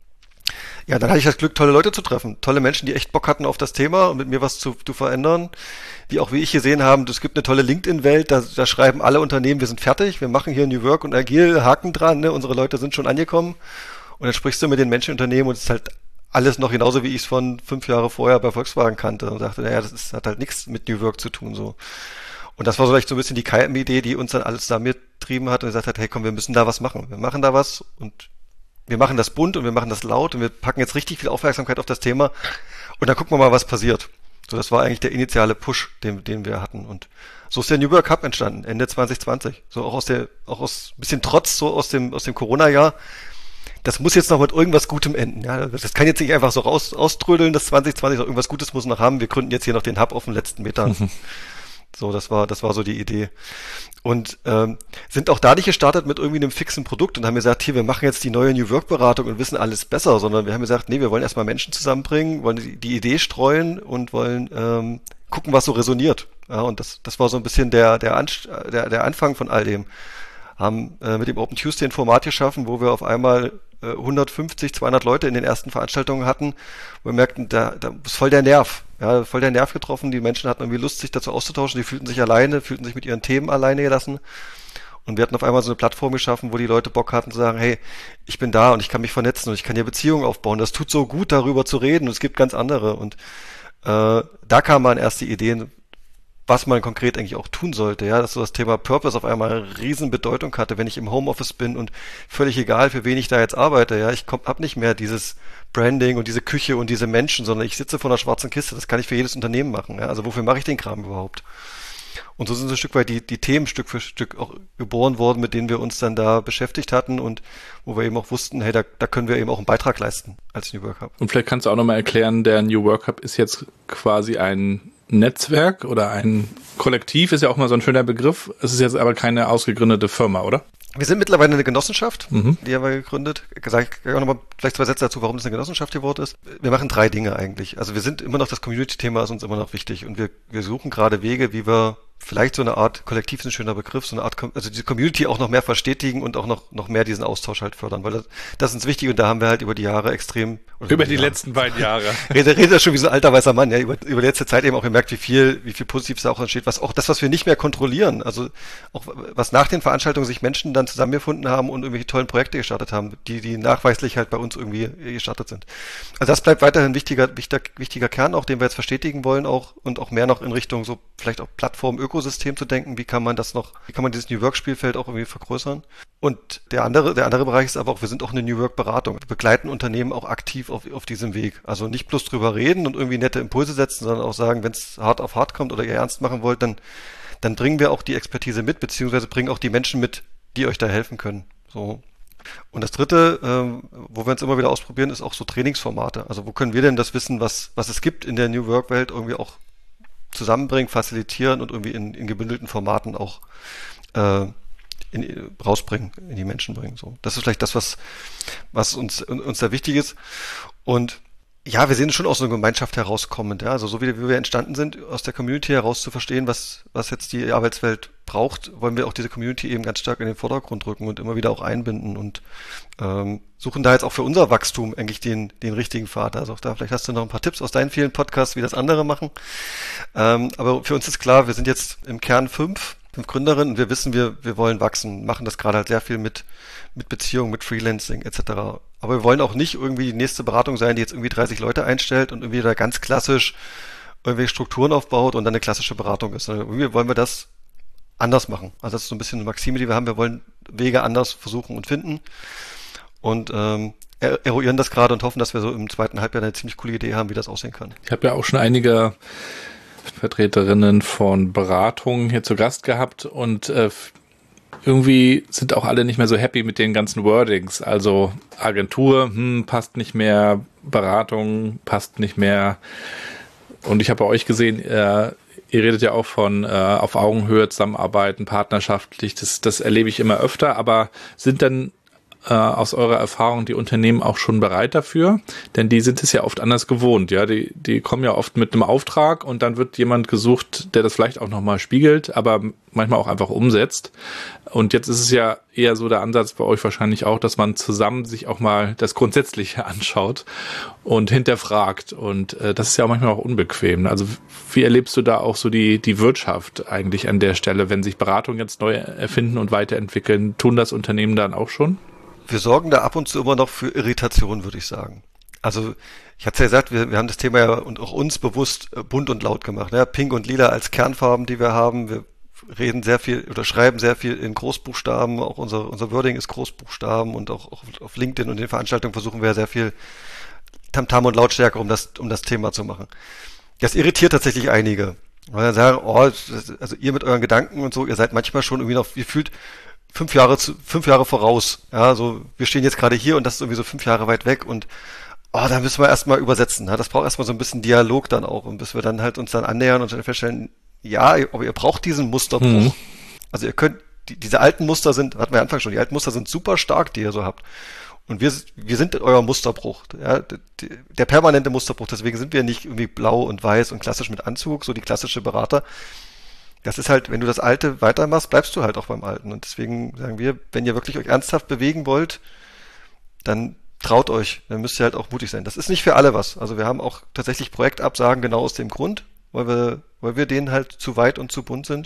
Ja, dann hatte ich das Glück, tolle Leute zu treffen. Tolle Menschen, die echt Bock hatten auf das Thema und mit mir was zu, zu verändern. Die auch wie ich gesehen haben, es gibt eine tolle LinkedIn-Welt, da, da schreiben alle Unternehmen, wir sind fertig, wir machen hier New Work und Agil, Haken dran, ne? Unsere Leute sind schon angekommen. Und dann sprichst du mit den Menschen im Unternehmen und es ist halt alles noch genauso, wie ich es von fünf Jahre vorher bei Volkswagen kannte und dachte, naja, das ist, hat halt nichts mit New Work zu tun, so. Und das war so vielleicht so ein bisschen die K M-Idee, die uns dann alles da mittrieben hat und gesagt hat, hey komm, wir müssen da was machen. Wir machen da was und wir machen das bunt und wir machen das laut und wir packen jetzt richtig viel Aufmerksamkeit auf das Thema und dann gucken wir mal, was passiert. So, das war eigentlich der initiale Push, den, den wir hatten. Und so ist der New Work Hub entstanden, Ende zwanzig zwanzig. So auch aus der, auch aus ein bisschen Trotz, so aus dem, aus dem Corona-Jahr. Das muss jetzt noch mit irgendwas Gutem enden. Ja, das kann jetzt nicht einfach so raus, auströdeln, das zwanzig zwanzig, noch irgendwas Gutes muss noch haben. Wir gründen jetzt hier noch den Hub auf den letzten Metern. So, das war, das war so die Idee. Und ähm, sind auch da nicht gestartet mit irgendwie einem fixen Produkt und haben gesagt, hier, wir machen jetzt die neue New Work Beratung und wissen alles besser, sondern wir haben gesagt, nee, wir wollen erstmal Menschen zusammenbringen, wollen die, die Idee streuen und wollen ähm, gucken, was so resoniert. Ja, und das, das war so ein bisschen der, der, Anst- der, der Anfang von all dem. Haben äh, mit dem Open Tuesday ein Format geschaffen, wo wir auf einmal äh, hundertfünfzig, zweihundert Leute in den ersten Veranstaltungen hatten, wo wir merkten, da, da ist voll der Nerv, ja, voll der Nerv getroffen, die Menschen hatten irgendwie Lust, sich dazu auszutauschen, die fühlten sich alleine, fühlten sich mit ihren Themen alleine gelassen und wir hatten auf einmal so eine Plattform geschaffen, wo die Leute Bock hatten zu sagen, hey, ich bin da und ich kann mich vernetzen und ich kann hier Beziehungen aufbauen, das tut so gut, darüber zu reden und es gibt ganz andere und äh, da kamen dann erst die Ideen, was man konkret eigentlich auch tun sollte, ja, dass so das Thema Purpose auf einmal eine riesen Bedeutung hatte, wenn ich im Homeoffice bin und völlig egal, für wen ich da jetzt arbeite, ja, ich komm, hab nicht mehr dieses Branding und diese Küche und diese Menschen, sondern ich sitze vor einer schwarzen Kiste, das kann ich für jedes Unternehmen machen, ja, also wofür mache ich den Kram überhaupt? Und so sind so ein Stück weit die, die Themen Stück für Stück auch geboren worden, mit denen wir uns dann da beschäftigt hatten und wo wir eben auch wussten, hey, da, da können wir eben auch einen Beitrag leisten als New Work Hub. Und vielleicht kannst du auch nochmal erklären, der New Work Hub ist jetzt quasi ein Netzwerk oder ein Kollektiv, ist ja auch mal so ein schöner Begriff. Es ist jetzt aber keine ausgegründete Firma, oder? Wir sind mittlerweile eine Genossenschaft, mhm. die haben wir gegründet. Sag ich auch nochmal vielleicht zwei Sätze dazu, warum das eine Genossenschaft geworden ist. Wir machen drei Dinge eigentlich. Also wir sind immer noch, das Community-Thema ist uns immer noch wichtig und wir, wir suchen gerade Wege, wie wir vielleicht so eine Art, Kollektiv ist ein schöner Begriff, so eine Art, also diese Community auch noch mehr verstetigen und auch noch, noch mehr diesen Austausch halt fördern, weil das, das ist uns wichtig und da haben wir halt über die Jahre extrem... Über die Jahre, letzten beiden Jahre. Rede, rede schon wie so ein alter weißer Mann, ja, über, über die letzte Zeit eben auch gemerkt, wie viel, wie viel Positives da auch entsteht, was auch das, was wir nicht mehr kontrollieren, also auch was nach den Veranstaltungen sich Menschen dann zusammengefunden haben und irgendwelche tollen Projekte gestartet haben, die, die nachweislich halt bei uns irgendwie gestartet sind. Also das bleibt weiterhin ein wichtiger, wichtiger, wichtiger Kern, auch den wir jetzt verstetigen wollen auch und auch mehr noch in Richtung so vielleicht auch Plattform, Ökosystem zu denken. Wie kann man das noch, wie kann man dieses New Work Spielfeld auch irgendwie vergrößern? Und der andere, der andere Bereich ist aber auch, wir sind auch eine New Work Beratung. Wir begleiten Unternehmen auch aktiv auf, auf diesem Weg. Also nicht bloß drüber reden und irgendwie nette Impulse setzen, sondern auch sagen, wenn es hart auf hart kommt oder ihr ernst machen wollt, dann, dann bringen wir auch die Expertise mit, beziehungsweise bringen auch die Menschen mit, die euch da helfen können. So. Und das dritte, ähm, wo wir uns immer wieder ausprobieren, ist auch so Trainingsformate. Also wo können wir denn das Wissen, was, was es gibt in der New Work Welt, irgendwie auch zusammenbringen, facilitieren und irgendwie in, in gebündelten Formaten auch äh, in, rausbringen, in die Menschen bringen. So, das ist vielleicht das, was was uns uns da wichtig ist. Und ja, wir sehen schon aus so einer Gemeinschaft herauskommend, ja, also so wie, wie wir entstanden sind, aus der Community heraus zu verstehen, was was jetzt die Arbeitswelt braucht, wollen wir auch diese Community eben ganz stark in den Vordergrund rücken und immer wieder auch einbinden und ähm, suchen da jetzt auch für unser Wachstum eigentlich den den richtigen Pfad. Also auch da, vielleicht hast du noch ein paar Tipps aus deinen vielen Podcasts, wie das andere machen. Ähm, aber für uns ist klar, wir sind jetzt im Kern fünf, fünf Gründerinnen und wir wissen, wir wir wollen wachsen, machen das gerade halt sehr viel mit mit Beziehungen, mit Freelancing et cetera. Aber wir wollen auch nicht irgendwie die nächste Beratung sein, die jetzt irgendwie dreißig Leute einstellt und irgendwie da ganz klassisch irgendwelche Strukturen aufbaut und dann eine klassische Beratung ist. Sondern irgendwie wollen wir das anders machen. Also das ist so ein bisschen eine Maxime, die wir haben. Wir wollen Wege anders versuchen und finden und ähm, eruieren das gerade und hoffen, dass wir so im zweiten Halbjahr eine ziemlich coole Idee haben, wie das aussehen kann. Ich habe ja auch schon einige Vertreterinnen von Beratungen hier zu Gast gehabt und äh, irgendwie sind auch alle nicht mehr so happy mit den ganzen Wordings. Also Agentur, hm, passt nicht mehr, Beratung passt nicht mehr. Und ich habe bei euch gesehen, äh, ihr redet ja auch von äh, auf Augenhöhe zusammenarbeiten, partnerschaftlich. Das, das erlebe ich immer öfter. Aber sind dann äh, aus eurer Erfahrung die Unternehmen auch schon bereit dafür? Denn die sind es ja oft anders gewohnt. Ja, die, die kommen ja oft mit einem Auftrag und dann wird jemand gesucht, der das vielleicht auch nochmal spiegelt, aber manchmal auch einfach umsetzt. Und jetzt ist es ja eher so der Ansatz bei euch wahrscheinlich auch, dass man zusammen sich auch mal das Grundsätzliche anschaut und hinterfragt. Und äh, das ist ja auch manchmal auch unbequem. Also wie erlebst du da auch so die die Wirtschaft eigentlich an der Stelle, wenn sich Beratungen jetzt neu erfinden und weiterentwickeln? Tun das Unternehmen dann auch schon? Wir sorgen da ab und zu immer noch für Irritation, würde ich sagen. Also ich hatte ja gesagt, wir, wir haben das Thema ja und auch uns bewusst äh, bunt und laut gemacht. Ja? Pink und Lila als Kernfarben, die wir haben. Wir reden sehr viel oder schreiben sehr viel in Großbuchstaben. Auch unser unser Wording ist Großbuchstaben und auch, auch auf LinkedIn und den Veranstaltungen versuchen wir sehr viel Tamtam und Lautstärke, um das um das Thema zu machen. Das irritiert tatsächlich einige, weil dann sagen, oh, also ihr mit euren Gedanken und so, ihr seid manchmal schon irgendwie noch, ihr fühlt fünf Jahre zu, fünf Jahre voraus. Ja, so wir stehen jetzt gerade hier und das ist irgendwie so fünf Jahre weit weg und oh, da müssen wir erstmal übersetzen. Ja, das braucht erstmal so ein bisschen Dialog dann auch und bis wir dann halt uns dann annähern und dann feststellen, ja, aber ihr braucht diesen Musterbruch. Mhm. Also ihr könnt, die, diese alten Muster sind, hatten wir am Anfang schon, die alten Muster sind super stark, die ihr so habt. Und wir, wir sind euer Musterbruch, ja, die, der permanente Musterbruch. Deswegen sind wir nicht irgendwie blau und weiß und klassisch mit Anzug, so die klassische Berater. Das ist halt, wenn du das Alte weitermachst, bleibst du halt auch beim Alten. Und deswegen sagen wir, wenn ihr wirklich euch ernsthaft bewegen wollt, dann traut euch, dann müsst ihr halt auch mutig sein. Das ist nicht für alle was. Also wir haben auch tatsächlich Projektabsagen genau aus dem Grund, weil wir, weil wir denen halt zu weit und zu bunt sind.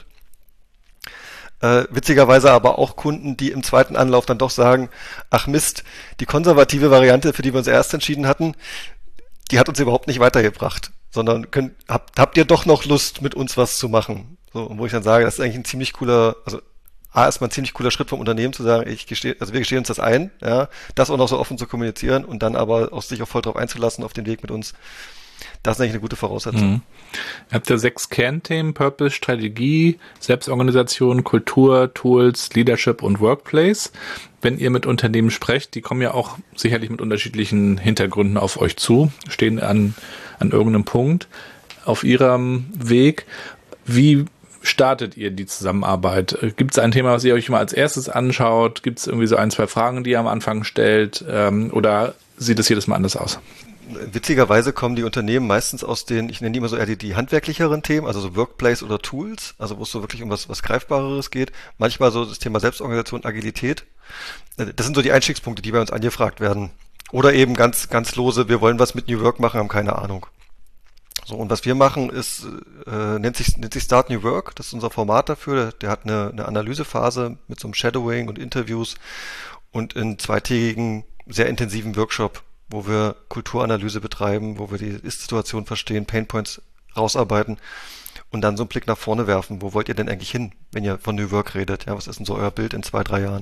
Äh, witzigerweise aber auch Kunden, die im zweiten Anlauf dann doch sagen, ach Mist, die konservative Variante, für die wir uns erst entschieden hatten, die hat uns überhaupt nicht weitergebracht, sondern könnt, habt, habt ihr doch noch Lust, mit uns was zu machen? So, und wo ich dann sage, das ist eigentlich ein ziemlich cooler, also A, erstmal ein ziemlich cooler Schritt vom Unternehmen zu sagen, ich gestehe, also wir gestehen uns das ein, ja, das auch noch so offen zu kommunizieren und dann aber auch sich auch voll drauf einzulassen auf den Weg mit uns. Das ist eigentlich eine gute Voraussetzung. Mhm. Ihr habt ja sechs Kernthemen: Purpose, Strategie, Selbstorganisation, Kultur, Tools, Leadership und Workplace. Wenn ihr mit Unternehmen sprecht, die kommen ja auch sicherlich mit unterschiedlichen Hintergründen auf euch zu, stehen an, an irgendeinem Punkt auf ihrem Weg. Wie startet ihr die Zusammenarbeit? Gibt es ein Thema, was ihr euch mal als erstes anschaut? Gibt es irgendwie so ein, zwei Fragen, die ihr am Anfang stellt? Ähm, oder sieht es jedes Mal anders aus? Witzigerweise kommen die Unternehmen meistens aus den, ich nenne die immer so eher die, die handwerklicheren Themen, also so Workplace oder Tools, also wo es so wirklich um was, was Greifbareres geht. Manchmal so das Thema Selbstorganisation, Agilität. Das sind so die Einstiegspunkte, die bei uns angefragt werden. Oder eben ganz, ganz lose, wir wollen was mit New Work machen, haben keine Ahnung. So, und was wir machen ist, äh, nennt sich, nennt sich Start New Work. Das ist unser Format dafür. Der, der hat eine, eine Analysephase mit so einem Shadowing und Interviews und in zweitägigen, sehr intensiven Workshop, wo wir Kulturanalyse betreiben, wo wir die Ist-Situation verstehen, Painpoints rausarbeiten und dann so einen Blick nach vorne werfen. Wo wollt ihr denn eigentlich hin, wenn ihr von New Work redet? Ja, was ist denn so euer Bild in zwei, drei Jahren?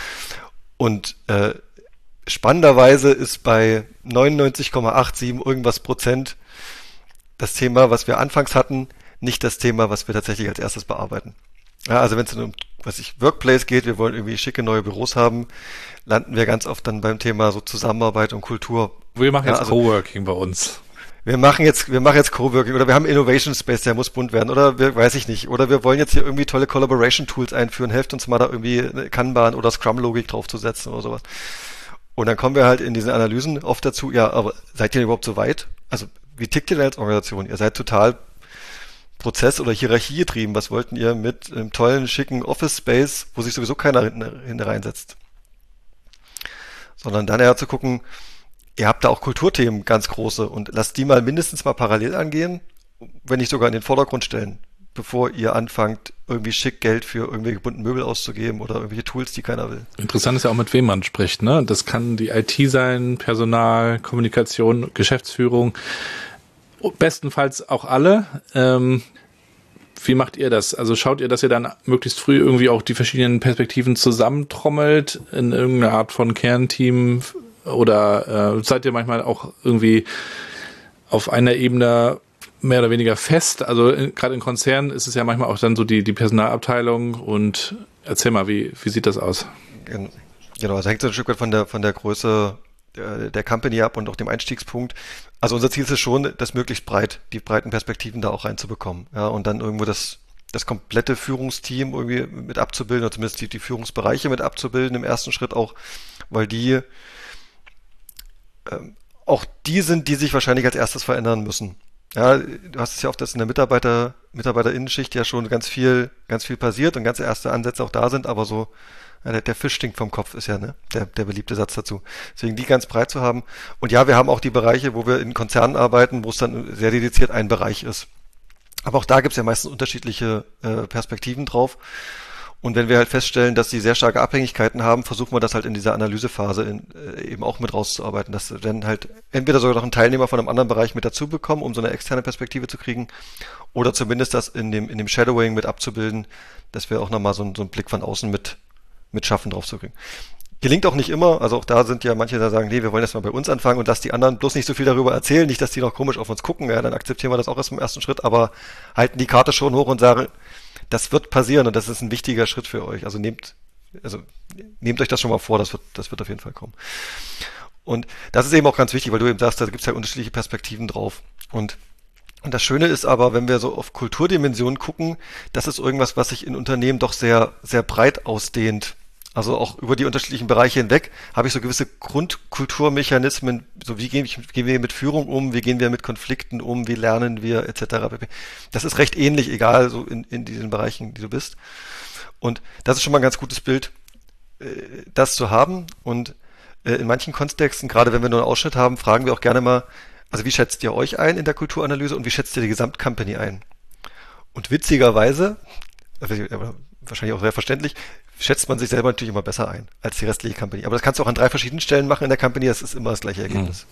Und äh, spannenderweise ist bei neunundneunzig Komma siebenundachtzig irgendwas Prozent das Thema, was wir anfangs hatten, nicht das Thema, was wir tatsächlich als erstes bearbeiten. Ja, also wenn es um, was ich Workplace geht, wir wollen irgendwie schicke neue Büros haben, landen wir ganz oft dann beim Thema so Zusammenarbeit und Kultur. Wir machen jetzt ja, also, Coworking bei uns. Wir machen jetzt, wir machen jetzt Coworking oder wir haben Innovation Space, der muss bunt werden oder wir, weiß ich nicht. Oder wir wollen jetzt hier irgendwie tolle Collaboration Tools einführen, helft uns mal da irgendwie eine Kanban oder Scrum-Logik draufzusetzen oder sowas. Und dann kommen wir halt in diesen Analysen oft dazu, ja, aber seid ihr überhaupt so weit? Also, wie tickt ihr denn als Organisation? Ihr seid total Prozess- oder Hierarchie getrieben. Was wollten ihr mit einem tollen, schicken Office-Space, wo sich sowieso keiner hinten reinsetzt? Sondern dann eher zu gucken, ihr habt da auch Kulturthemen ganz große und lasst die mal mindestens mal parallel angehen, wenn nicht sogar in den Vordergrund stellen, bevor ihr anfangt, irgendwie schick Geld für irgendwelche bunten Möbel auszugeben oder irgendwelche Tools, die keiner will. Interessant ist ja auch, mit wem man spricht, ne? Das kann die I T sein, Personal, Kommunikation, Geschäftsführung, bestenfalls auch alle. Ähm, wie macht ihr das? Also schaut ihr, dass ihr dann möglichst früh irgendwie auch die verschiedenen Perspektiven zusammentrommelt in irgendeiner Art von Kernteam oder äh, seid ihr manchmal auch irgendwie auf einer Ebene mehr oder weniger fest? Also gerade in Konzernen ist es ja manchmal auch dann so die, die Personalabteilung und erzähl mal, wie, wie sieht das aus? Genau, das hängt so ein Stück weit von der, von der Größe der, der Company ab und auch dem Einstiegspunkt. Also unser Ziel ist es schon, das möglichst breit, die breiten Perspektiven da auch reinzubekommen. Ja, und dann irgendwo das, das komplette Führungsteam irgendwie mit abzubilden, oder zumindest die, die Führungsbereiche mit abzubilden im ersten Schritt auch, weil die ähm, auch die sind, die sich wahrscheinlich als erstes verändern müssen. Ja, du hast es ja oft, dass in der Mitarbeiter, Mitarbeiterinnenschicht ja schon ganz viel, ganz viel passiert und ganz erste Ansätze auch da sind, aber so, ja, der, der Fisch stinkt vom Kopf ist ja, ne, der, der beliebte Satz dazu. Deswegen die ganz breit zu haben. Und ja, wir haben auch die Bereiche, wo wir in Konzernen arbeiten, wo es dann sehr dediziert ein Bereich ist. Aber auch da gibt es ja meistens unterschiedliche äh, Perspektiven drauf. Und wenn wir halt feststellen, dass sie sehr starke Abhängigkeiten haben, versuchen wir das halt in dieser Analysephase in, äh, eben auch mit rauszuarbeiten, dass wir dann halt entweder sogar noch einen Teilnehmer von einem anderen Bereich mit dazu bekommen, um so eine externe Perspektive zu kriegen, oder zumindest das in dem in dem Shadowing mit abzubilden, dass wir auch nochmal so, so einen Blick von außen mit mit schaffen drauf zu kriegen. Gelingt auch nicht immer, also auch da sind ja manche, die sagen, nee, wir wollen erst mal bei uns anfangen und dass die anderen bloß nicht so viel darüber erzählen, nicht, dass die noch komisch auf uns gucken, ja, dann akzeptieren wir das auch erst im ersten Schritt, aber halten die Karte schon hoch und sagen, das wird passieren und das ist ein wichtiger Schritt für euch. Also nehmt, also nehmt euch das schon mal vor, das wird, das wird auf jeden Fall kommen. Und das ist eben auch ganz wichtig, weil du eben sagst, da gibt es halt unterschiedliche Perspektiven drauf. Und, und das Schöne ist aber, wenn wir so auf Kulturdimensionen gucken, das ist irgendwas, was sich in Unternehmen doch sehr, sehr breit ausdehnt. Also auch über die unterschiedlichen Bereiche hinweg habe ich so gewisse Grundkulturmechanismen, so wie gehen, gehen wir mit Führung um, wie gehen wir mit Konflikten um, wie lernen wir et cetera. Das ist recht ähnlich, egal so in, in diesen Bereichen, die du bist. Und das ist schon mal ein ganz gutes Bild, das zu haben. Und in manchen Kontexten, gerade wenn wir nur einen Ausschnitt haben, fragen wir auch gerne mal, also wie schätzt ihr euch ein in der Kulturanalyse und wie schätzt ihr die Gesamtcompany ein? Und witzigerweise, wahrscheinlich auch sehr verständlich, schätzt man sich selber natürlich immer besser ein als die restliche Company. Aber das kannst du auch an drei verschiedenen Stellen machen in der Company, das ist immer das gleiche Ergebnis.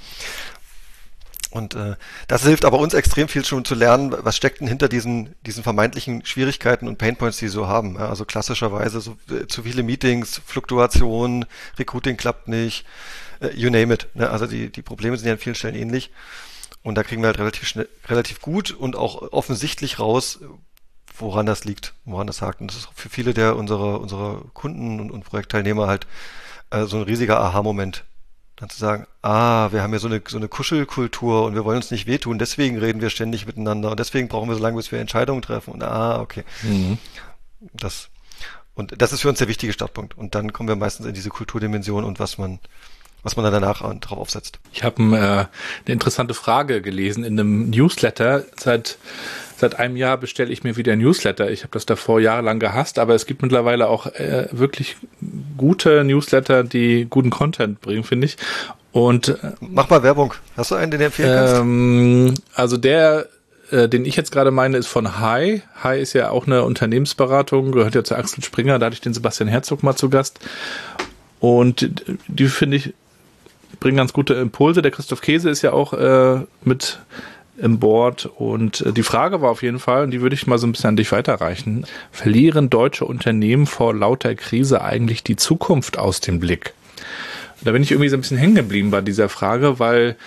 Mhm. Und äh, das hilft aber uns extrem viel schon zu lernen, was steckt denn hinter diesen diesen vermeintlichen Schwierigkeiten und Painpoints, die sie so haben. Ja, also klassischerweise so äh, zu viele Meetings, Fluktuation, Recruiting klappt nicht, äh, you name it. Ne? Also die die Probleme sind ja an vielen Stellen ähnlich. Und da kriegen wir halt relativ schnell, relativ gut und auch offensichtlich raus, woran das liegt, woran das hakt. Und das ist für viele der unserer, unserer Kunden und, und Projektteilnehmer halt äh, so ein riesiger Aha-Moment. Dann zu sagen, ah, wir haben ja so eine, so eine Kuschelkultur und wir wollen uns nicht wehtun, deswegen reden wir ständig miteinander und deswegen brauchen wir so lange, bis wir Entscheidungen treffen. Und ah, okay. Mhm. Das, und das ist für uns der wichtige Startpunkt. Und dann kommen wir meistens in diese Kulturdimension und was man was man dann danach drauf aufsetzt. Ich habe äh, eine interessante Frage gelesen in einem Newsletter. Seit seit einem Jahr bestelle ich mir wieder ein Newsletter. Ich habe das davor jahrelang gehasst, aber es gibt mittlerweile auch äh, wirklich gute Newsletter, die guten Content bringen, finde ich. Und äh, mach mal Werbung. Hast du einen, den du empfehlen ähm, kannst? Also der, äh, den ich jetzt gerade meine, ist von Hi. Hi ist ja auch eine Unternehmensberatung, gehört ja zu Axel Springer. Da hatte ich den Sebastian Herzog mal zu Gast. Und die, finde ich, bringen ganz gute Impulse. Der Christoph Käse ist ja auch äh, mit im Board. Und äh, die Frage war auf jeden Fall, und die würde ich mal so ein bisschen an dich weiterreichen, verlieren deutsche Unternehmen vor lauter Krise eigentlich die Zukunft aus dem Blick? Da bin ich irgendwie so ein bisschen hängen geblieben bei dieser Frage, weil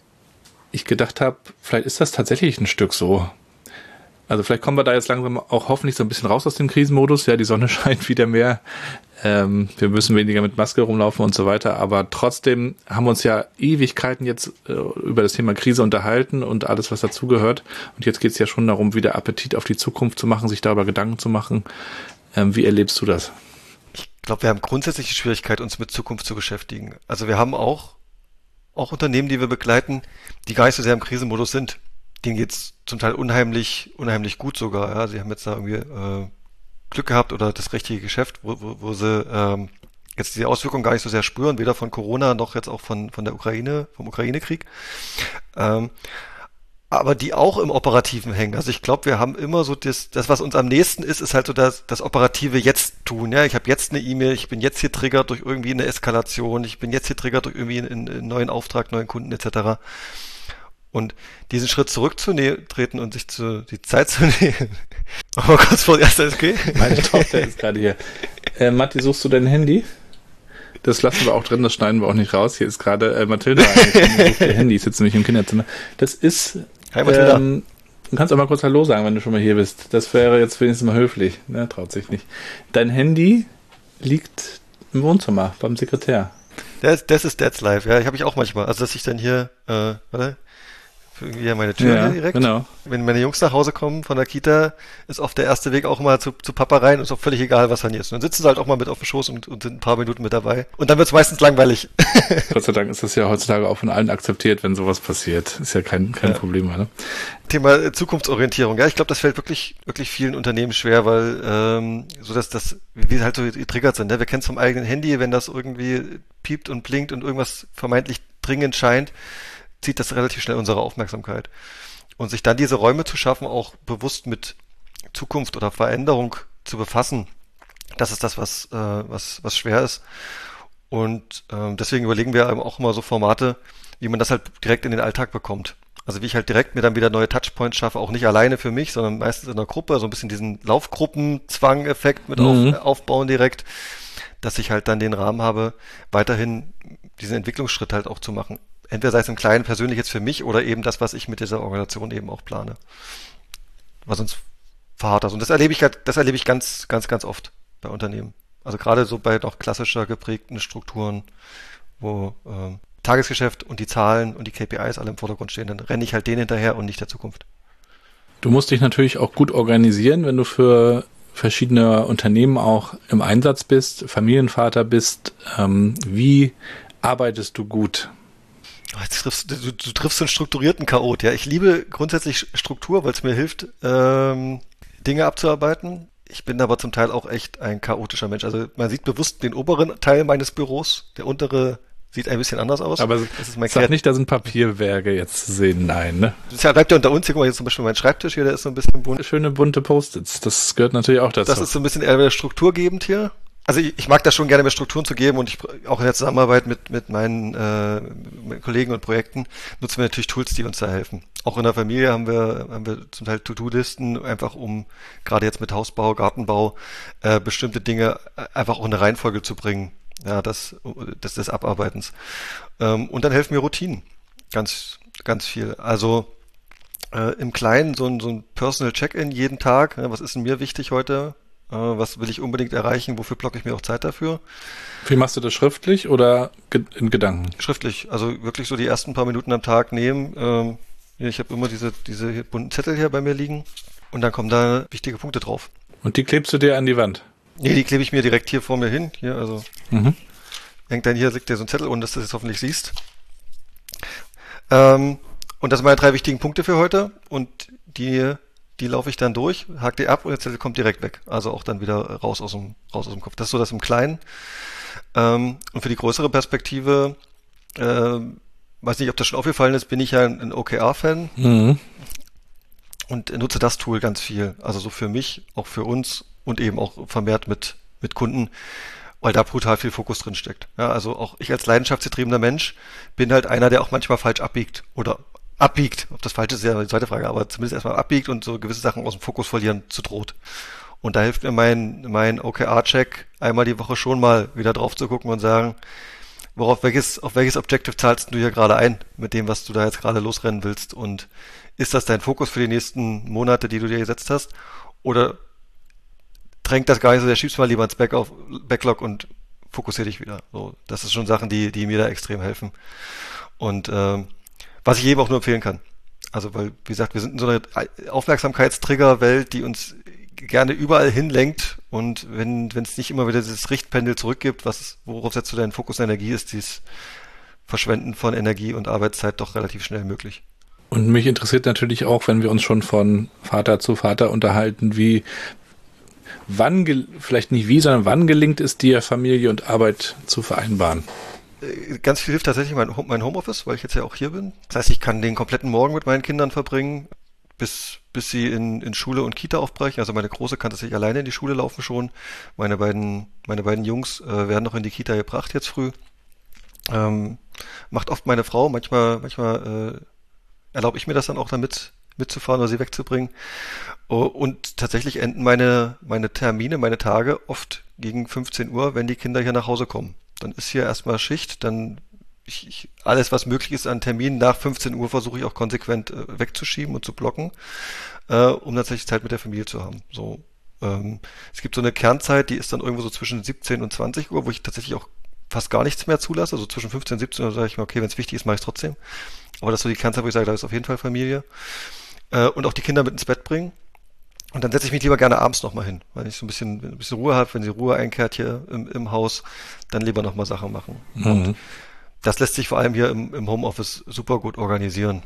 ich gedacht habe, vielleicht ist das tatsächlich ein Stück so. Also vielleicht kommen wir da jetzt langsam auch hoffentlich so ein bisschen raus aus dem Krisenmodus. Ja, die Sonne scheint wieder mehr. Ähm, wir müssen weniger mit Maske rumlaufen und so weiter. Aber trotzdem haben wir uns ja Ewigkeiten jetzt äh, über das Thema Krise unterhalten und alles, was dazugehört. Und jetzt geht es ja schon darum, wieder Appetit auf die Zukunft zu machen, sich darüber Gedanken zu machen. Ähm, wie erlebst du das? Ich glaube, wir haben grundsätzlich die Schwierigkeit, uns mit Zukunft zu beschäftigen. Also wir haben auch, auch Unternehmen, die wir begleiten, die gar nicht so sehr im Krisenmodus sind. Denen geht's zum Teil unheimlich, unheimlich gut sogar. Ja, sie haben jetzt da irgendwie äh, Glück gehabt oder das richtige Geschäft, wo, wo, wo sie ähm, jetzt die Auswirkungen gar nicht so sehr spüren, weder von Corona noch jetzt auch von von der Ukraine, vom Ukraine-Krieg. Ähm, aber die auch im Operativen hängen. Also ich glaube, wir haben immer so das, das, was uns am nächsten ist, ist halt so das, das operative Jetzt tun. Ja, ich habe jetzt eine E-Mail, ich bin jetzt hier triggert durch irgendwie eine Eskalation, ich bin jetzt hier triggert durch irgendwie einen, einen neuen Auftrag, neuen Kunden et cetera. Und diesen Schritt zurückzutreten und sich zu, die Zeit zu nehmen. Aber kurz vor der erste okay. Meine Tochter ist gerade hier. Äh, Matti, suchst du dein Handy? Das lassen wir auch drin, das schneiden wir auch nicht raus. Hier ist gerade äh, Mathilda. Sucht ihr Handy, ich sitze nämlich im Kinderzimmer. Das ist, Hi Mathilda. Ähm, du kannst auch mal kurz Hallo sagen, wenn du schon mal hier bist. Das wäre jetzt wenigstens mal höflich. Ne, traut sich nicht. Dein Handy liegt im Wohnzimmer beim Sekretär. Das, das ist Dad's Life, ja, ich habe ich auch manchmal. Also dass ich dann hier, äh, warte, irgendwie an meine Tür ja, hier direkt. Genau. Wenn meine Jungs nach Hause kommen von der Kita, ist oft der erste Weg auch mal zu, zu Papa rein und ist auch völlig egal, was dann hier ist. Und dann sitzen sie halt auch mal mit auf dem Schoß und, und sind ein paar Minuten mit dabei. Und dann wird es meistens langweilig. Gott sei Dank ist das ja heutzutage auch von allen akzeptiert, wenn sowas passiert. Ist ja kein, kein ja. Problem mehr, ne? Thema Zukunftsorientierung. Ja, ich glaube, das fällt wirklich, wirklich vielen Unternehmen schwer, weil ähm, so dass das, wie halt so getriggert sind. Ne? Wir kennen es vom eigenen Handy, wenn das irgendwie piept und blinkt und irgendwas vermeintlich dringend scheint, zieht das relativ schnell unsere Aufmerksamkeit. Und sich dann diese Räume zu schaffen, auch bewusst mit Zukunft oder Veränderung zu befassen, das ist das, was äh, was was schwer ist. Und ähm, deswegen überlegen wir eben auch immer so Formate, wie man das halt direkt in den Alltag bekommt. Also wie ich halt direkt mir dann wieder neue Touchpoints schaffe, auch nicht alleine für mich, sondern meistens in einer Gruppe, so ein bisschen diesen Laufgruppen-Zwang-Effekt mit mhm. auf, aufbauen direkt, dass ich halt dann den Rahmen habe, weiterhin diesen Entwicklungsschritt halt auch zu machen. Entweder sei es im Kleinen persönlich jetzt für mich oder eben das, was ich mit dieser Organisation eben auch plane. Was uns verharrt das. Und das erlebe ich halt, das erlebe ich ganz, ganz, ganz oft bei Unternehmen. Also gerade so bei noch klassischer geprägten Strukturen, wo ähm, Tagesgeschäft und die Zahlen und die K P Is alle im Vordergrund stehen, dann renne ich halt denen hinterher und nicht der Zukunft. Du musst dich natürlich auch gut organisieren, wenn du für verschiedene Unternehmen auch im Einsatz bist, Familienvater bist. Ähm, wie arbeitest du gut? Jetzt triffst, du, du triffst so einen strukturierten Chaot, ja. Ich liebe grundsätzlich Struktur, weil es mir hilft, ähm, Dinge abzuarbeiten. Ich bin aber zum Teil auch echt ein chaotischer Mensch. Also man sieht bewusst den oberen Teil meines Büros, der untere sieht ein bisschen anders aus. Aber das ist mein sag nicht, da sind Papierwerke jetzt zu sehen, nein, ne? Das bleibt ja unter uns. Hier, guck mal, jetzt zum Beispiel mein Schreibtisch hier, der ist so ein bisschen bunt. Schöne bunte Post-its, das gehört natürlich auch dazu. Das ist so ein bisschen eher strukturgebend hier. Also ich, ich mag das schon gerne, mehr Strukturen zu geben und ich auch in der Zusammenarbeit mit mit meinen äh, mit Kollegen und Projekten nutzen wir natürlich Tools, die uns da helfen. Auch in der Familie haben wir haben wir zum Teil To-Do-Listen, einfach um gerade jetzt mit Hausbau, Gartenbau äh, bestimmte Dinge einfach auch in eine Reihenfolge zu bringen. Ja, das das des Abarbeitens. Ähm, und dann helfen mir Routinen. Ganz ganz viel. Also äh, im Kleinen so ein, so ein Personal Check-in jeden Tag. Ja, was ist denn mir wichtig heute? Äh, was will ich unbedingt erreichen? Wofür blocke ich mir auch Zeit dafür? Wie machst du das, schriftlich oder ge- in Gedanken? Schriftlich. Also wirklich so die ersten paar Minuten am Tag nehmen. Ähm, ich habe immer diese, diese hier bunten Zettel hier bei mir liegen und dann kommen da wichtige Punkte drauf. Und die klebst du dir an die Wand? Nee, die klebe ich mir direkt hier vor mir hin. Hier, also Mhm. hängt dann hier, liegt dir so ein Zettel, ohne dass du das jetzt hoffentlich siehst. Ähm, und das sind meine drei wichtigen Punkte für heute. Und die, die laufe ich dann durch, hake die ab und der Zettel kommt direkt weg. Also auch dann wieder raus aus dem, raus aus dem Kopf. Das ist so das im Kleinen. Ähm, und für die größere Perspektive, ähm, weiß nicht, ob das schon aufgefallen ist, bin ich ja ein, ein O K R-Fan Mhm. und nutze das Tool ganz viel. Also so für mich, auch für uns und eben auch vermehrt mit, mit Kunden, weil da brutal viel Fokus drin steckt. Ja, also auch ich als leidenschaftsgetriebener Mensch bin halt einer, der auch manchmal falsch abbiegt oder abbiegt. Ob das falsch ist, ist ja die zweite Frage, aber zumindest erstmal abbiegt und so gewisse Sachen aus dem Fokus verlieren zu droht. Und da hilft mir mein, mein O K R-Check einmal die Woche schon mal wieder drauf zu gucken und sagen, worauf welches, auf welches Objective zahlst du hier gerade ein mit dem, was du da jetzt gerade losrennen willst? Und ist das dein Fokus für die nächsten Monate, die du dir gesetzt hast? Oder drängt das gar nicht so, der schiebst mal lieber ins Back auf, Backlog und fokussier dich wieder. So, das ist schon Sachen, die, die mir da extrem helfen. Und ähm, was ich jedem auch nur empfehlen kann. Also, weil, wie gesagt, wir sind in so einer Aufmerksamkeitstrigger-Welt, die uns gerne überall hinlenkt. Und wenn wenn es nicht immer wieder dieses Richtpendel zurückgibt, was worauf setzt du deinen Fokus und Energie, ist dieses Verschwenden von Energie und Arbeitszeit doch relativ schnell möglich. Und mich interessiert natürlich auch, wenn wir uns schon von Vater zu Vater unterhalten, wie wann, gel- vielleicht nicht wie, sondern wann gelingt es dir, Familie und Arbeit zu vereinbaren? Äh, Ganz viel hilft tatsächlich mein, Ho- mein Homeoffice, weil ich jetzt ja auch hier bin. Das heißt, ich kann den kompletten Morgen mit meinen Kindern verbringen, bis, bis sie in, in Schule und Kita aufbrechen. Also meine Große kann tatsächlich alleine in die Schule laufen schon. Meine beiden, meine beiden Jungs äh, werden noch in die Kita gebracht jetzt früh. Ähm, macht oft meine Frau, manchmal, manchmal äh, erlaube ich mir das dann auch damit mitzufahren oder sie wegzubringen. Oh, und tatsächlich enden meine, meine Termine, meine Tage oft gegen fünfzehn Uhr, wenn die Kinder hier nach Hause kommen. Dann ist hier erstmal Schicht, dann ich, ich, alles, was möglich ist an Terminen nach fünfzehn Uhr, versuche ich auch konsequent äh, wegzuschieben und zu blocken, äh, um tatsächlich Zeit mit der Familie zu haben. So, ähm, es gibt so eine Kernzeit, die ist dann irgendwo so zwischen siebzehn und zwanzig Uhr, wo ich tatsächlich auch fast gar nichts mehr zulasse. Also zwischen fünfzehn und siebzehn Uhr sage ich mir, okay, wenn es wichtig ist, mache ich es trotzdem. Aber das ist so die Kernzeit, wo ich sage, da ist auf jeden Fall Familie. Äh, und auch die Kinder mit ins Bett bringen. Und dann setze ich mich lieber gerne abends nochmal hin, weil ich so ein bisschen, ein bisschen Ruhe habe, wenn die Ruhe einkehrt hier im, im Haus, dann lieber nochmal Sachen machen. Mhm. Und das lässt sich vor allem hier im, im Homeoffice super gut organisieren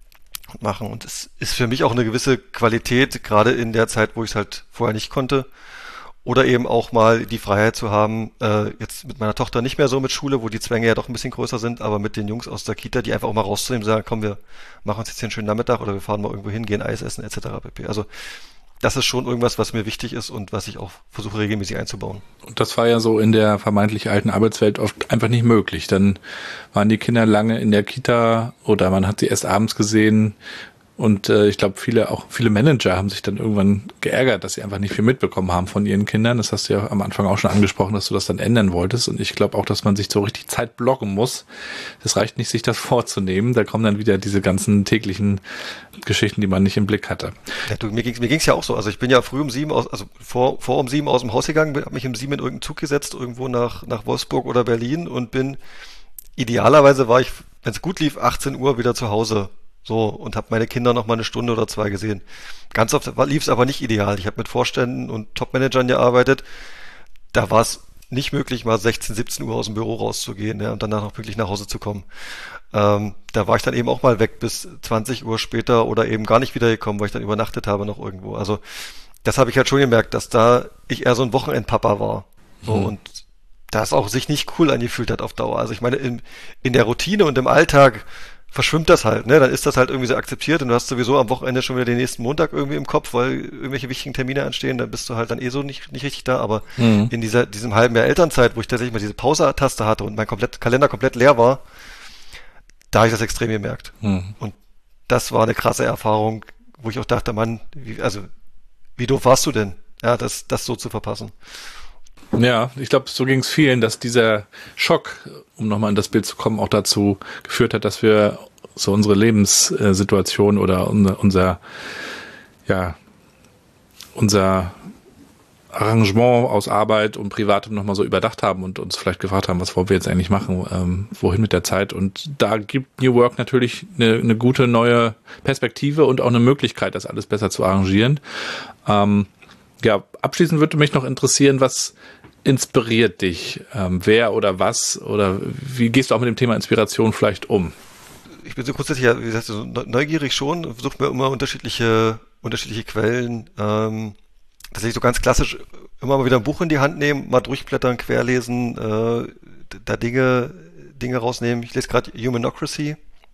und machen. Und es ist für mich auch eine gewisse Qualität, gerade in der Zeit, wo ich es halt vorher nicht konnte. Oder eben auch mal die Freiheit zu haben, äh, jetzt mit meiner Tochter nicht mehr so mit Schule, wo die Zwänge ja doch ein bisschen größer sind, aber mit den Jungs aus der Kita, die einfach auch mal rauszunehmen, sagen, komm, wir machen uns jetzt hier einen schönen Nachmittag oder wir fahren mal irgendwo hin, gehen Eis essen et cetera pp. Also das ist schon irgendwas, was mir wichtig ist und was ich auch versuche regelmäßig einzubauen. Und das war ja so in der vermeintlich alten Arbeitswelt oft einfach nicht möglich. Dann waren die Kinder lange in der Kita oder man hat sie erst abends gesehen. Und äh, ich glaube, viele auch viele Manager haben sich dann irgendwann geärgert, dass sie einfach nicht viel mitbekommen haben von ihren Kindern. Das hast du ja am Anfang auch schon angesprochen, dass du das dann ändern wolltest. Und ich glaube auch, dass man sich so richtig Zeit blocken muss. Das reicht nicht, sich das vorzunehmen. Da kommen dann wieder diese ganzen täglichen Geschichten, die man nicht im Blick hatte. Ja, du, mir ging's mir ging's ja auch so. Also ich bin ja früh um sieben aus, also vor vor um sieben aus dem Haus gegangen, habe mich um sieben in irgendeinen Zug gesetzt, irgendwo nach nach Wolfsburg oder Berlin und bin idealerweise war ich, wenn es gut lief, achtzehn Uhr wieder zu Hause. So, und habe meine Kinder noch mal eine Stunde oder zwei gesehen. Ganz oft lief es aber nicht ideal. Ich habe mit Vorständen und Topmanagern gearbeitet. Da war es nicht möglich, mal sechzehn, siebzehn Uhr aus dem Büro rauszugehen, ja, und danach noch wirklich nach Hause zu kommen. Ähm, da war ich dann eben auch mal weg bis zwanzig Uhr später oder eben gar nicht wiedergekommen, weil ich dann übernachtet habe noch irgendwo. Also das habe ich halt schon gemerkt, dass da ich eher so ein Wochenendpapa war. So, mhm. Und das auch sich nicht cool angefühlt hat auf Dauer. Also ich meine, in, in der Routine und im Alltag verschwimmt das halt, ne? Dann ist das halt irgendwie so akzeptiert und du hast sowieso am Wochenende schon wieder den nächsten Montag irgendwie im Kopf, weil irgendwelche wichtigen Termine anstehen, dann bist du halt dann eh so nicht, nicht richtig da, aber mhm. in dieser, diesem halben Jahr Elternzeit, wo ich tatsächlich mal diese Pause-Taste hatte und mein komplett, Kalender komplett leer war, da habe ich das extrem gemerkt. Mhm. Und das war eine krasse Erfahrung, wo ich auch dachte, Mann, wie, also, wie doof warst du denn? Ja, das, das so zu verpassen. Ja, ich glaube, so ging es vielen, dass dieser Schock, um nochmal in das Bild zu kommen, auch dazu geführt hat, dass wir so unsere Lebenssituation oder unser, unser, ja, unser Arrangement aus Arbeit und Privatem nochmal so überdacht haben und uns vielleicht gefragt haben, was wollen wir jetzt eigentlich machen, ähm, wohin mit der Zeit. Und da gibt New Work natürlich eine, eine gute neue Perspektive und auch eine Möglichkeit, das alles besser zu arrangieren. Ähm, ja, abschließend würde mich noch interessieren, was inspiriert dich? Ähm, wer oder was? Oder wie gehst du auch mit dem Thema Inspiration vielleicht um? Ich bin so grundsätzlich, ja, wie gesagt, so neugierig schon, versuche mir immer unterschiedliche, unterschiedliche Quellen, ähm, tatsächlich so ganz klassisch immer mal wieder ein Buch in die Hand nehmen, mal durchblättern, querlesen, äh, da Dinge, Dinge rausnehmen. Ich lese gerade Humanocracy,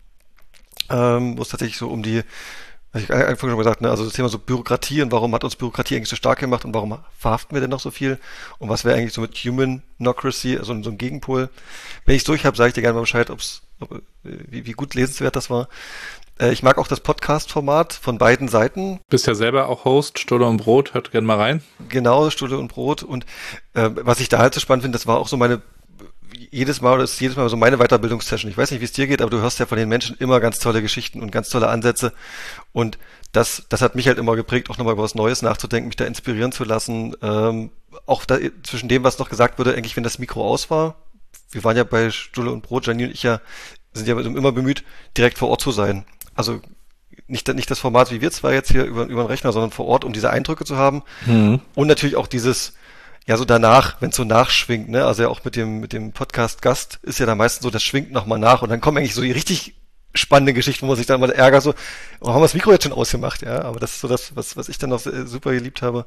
ähm, wo es tatsächlich so um die, was ich einfach schon gesagt, ne, also das Thema so Bürokratie und warum hat uns Bürokratie eigentlich so stark gemacht und warum verhaften wir denn noch so viel und was wäre eigentlich so mit Humanocracy, also so ein Gegenpol. Wenn ich es durch habe, sage ich dir gerne mal Bescheid, ob's, ob, wie, wie gut lesenswert das war. Ich mag auch das Podcast-Format von beiden Seiten. Bist ja selber auch Host, Stulle und Brot, hört gerne mal rein. Genau, Stulle und Brot. Und äh, was ich da halt so spannend finde, das war auch so meine, jedes Mal, das ist jedes Mal so meine Weiterbildungssession. Ich weiß nicht, wie es dir geht, aber du hörst ja von den Menschen immer ganz tolle Geschichten und ganz tolle Ansätze. Und das, das hat mich halt immer geprägt, auch nochmal über was Neues nachzudenken, mich da inspirieren zu lassen. Ähm, auch da, zwischen dem, was noch gesagt wurde, eigentlich, wenn das Mikro aus war. Wir waren ja bei Stulle und Brot, Janine und ich ja, sind ja immer bemüht, direkt vor Ort zu sein. Also nicht, nicht das Format wie wir zwar jetzt hier über, über den Rechner, sondern vor Ort, um diese Eindrücke zu haben. Mhm. Und natürlich auch dieses, ja so danach, wenn es so nachschwingt, ne? Also ja auch mit dem mit dem Podcast-Gast ist ja da meistens so, das schwingt nochmal nach und dann kommen eigentlich so die richtig spannende Geschichten, wo man sich dann mal ärgert, so, oh, haben wir das Mikro jetzt schon ausgemacht, ja? Aber das ist so das, was, was ich dann noch super geliebt habe.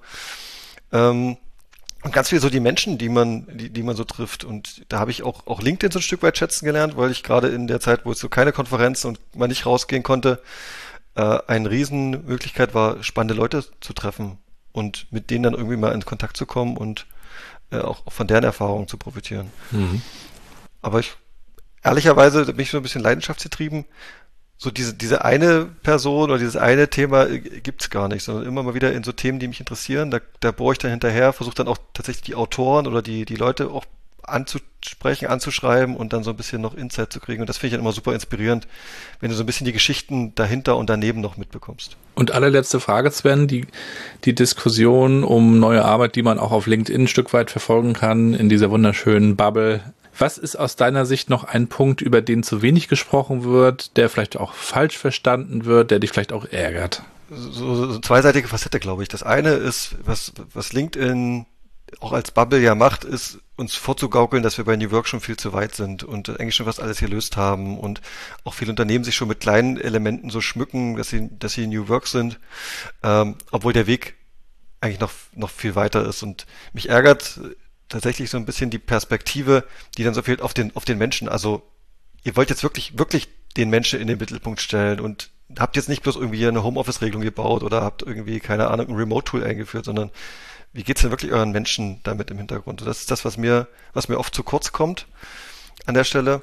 Ähm, Und ganz viel so die Menschen, die man, die, die man so trifft. Und da habe ich auch, auch LinkedIn so ein Stück weit schätzen gelernt, weil ich gerade in der Zeit, wo es so keine Konferenzen und man nicht rausgehen konnte, äh, eine Riesenmöglichkeit war, spannende Leute zu treffen und mit denen dann irgendwie mal in Kontakt zu kommen und äh, auch, auch von deren Erfahrungen zu profitieren. Mhm. Aber ich, ehrlicherweise, bin ich so ein bisschen leidenschaftsgetrieben. So diese, diese eine Person oder dieses eine Thema gibt's gar nicht, sondern immer mal wieder in so Themen, die mich interessieren. Da, da bohre ich dann hinterher, versuche dann auch tatsächlich die Autoren oder die, die Leute auch anzusprechen, anzuschreiben und dann so ein bisschen noch Insight zu kriegen. Und das finde ich dann immer super inspirierend, wenn du so ein bisschen die Geschichten dahinter und daneben noch mitbekommst. Und allerletzte Frage, Sven, die, die Diskussion um neue Arbeit, die man auch auf LinkedIn ein Stück weit verfolgen kann, in dieser wunderschönen Bubble. Was ist aus deiner Sicht noch ein Punkt, über den zu wenig gesprochen wird, der vielleicht auch falsch verstanden wird, der dich vielleicht auch ärgert? So, so zweiseitige Facette, glaube ich. Das eine ist, was, was LinkedIn auch als Bubble ja macht, ist uns vorzugaukeln, dass wir bei New Work schon viel zu weit sind und eigentlich schon fast alles gelöst haben und auch viele Unternehmen sich schon mit kleinen Elementen so schmücken, dass sie, dass sie New Work sind, ähm, obwohl der Weg eigentlich noch, noch viel weiter ist. Und mich ärgert tatsächlich so ein bisschen die Perspektive, die dann so fehlt auf den, auf den Menschen. Also ihr wollt jetzt wirklich, wirklich den Menschen in den Mittelpunkt stellen und habt jetzt nicht bloß irgendwie eine Homeoffice-Regelung gebaut oder habt irgendwie, keine Ahnung, ein Remote-Tool eingeführt, sondern wie geht's denn wirklich euren Menschen damit im Hintergrund? Das ist das, was mir, was mir oft zu kurz kommt an der Stelle.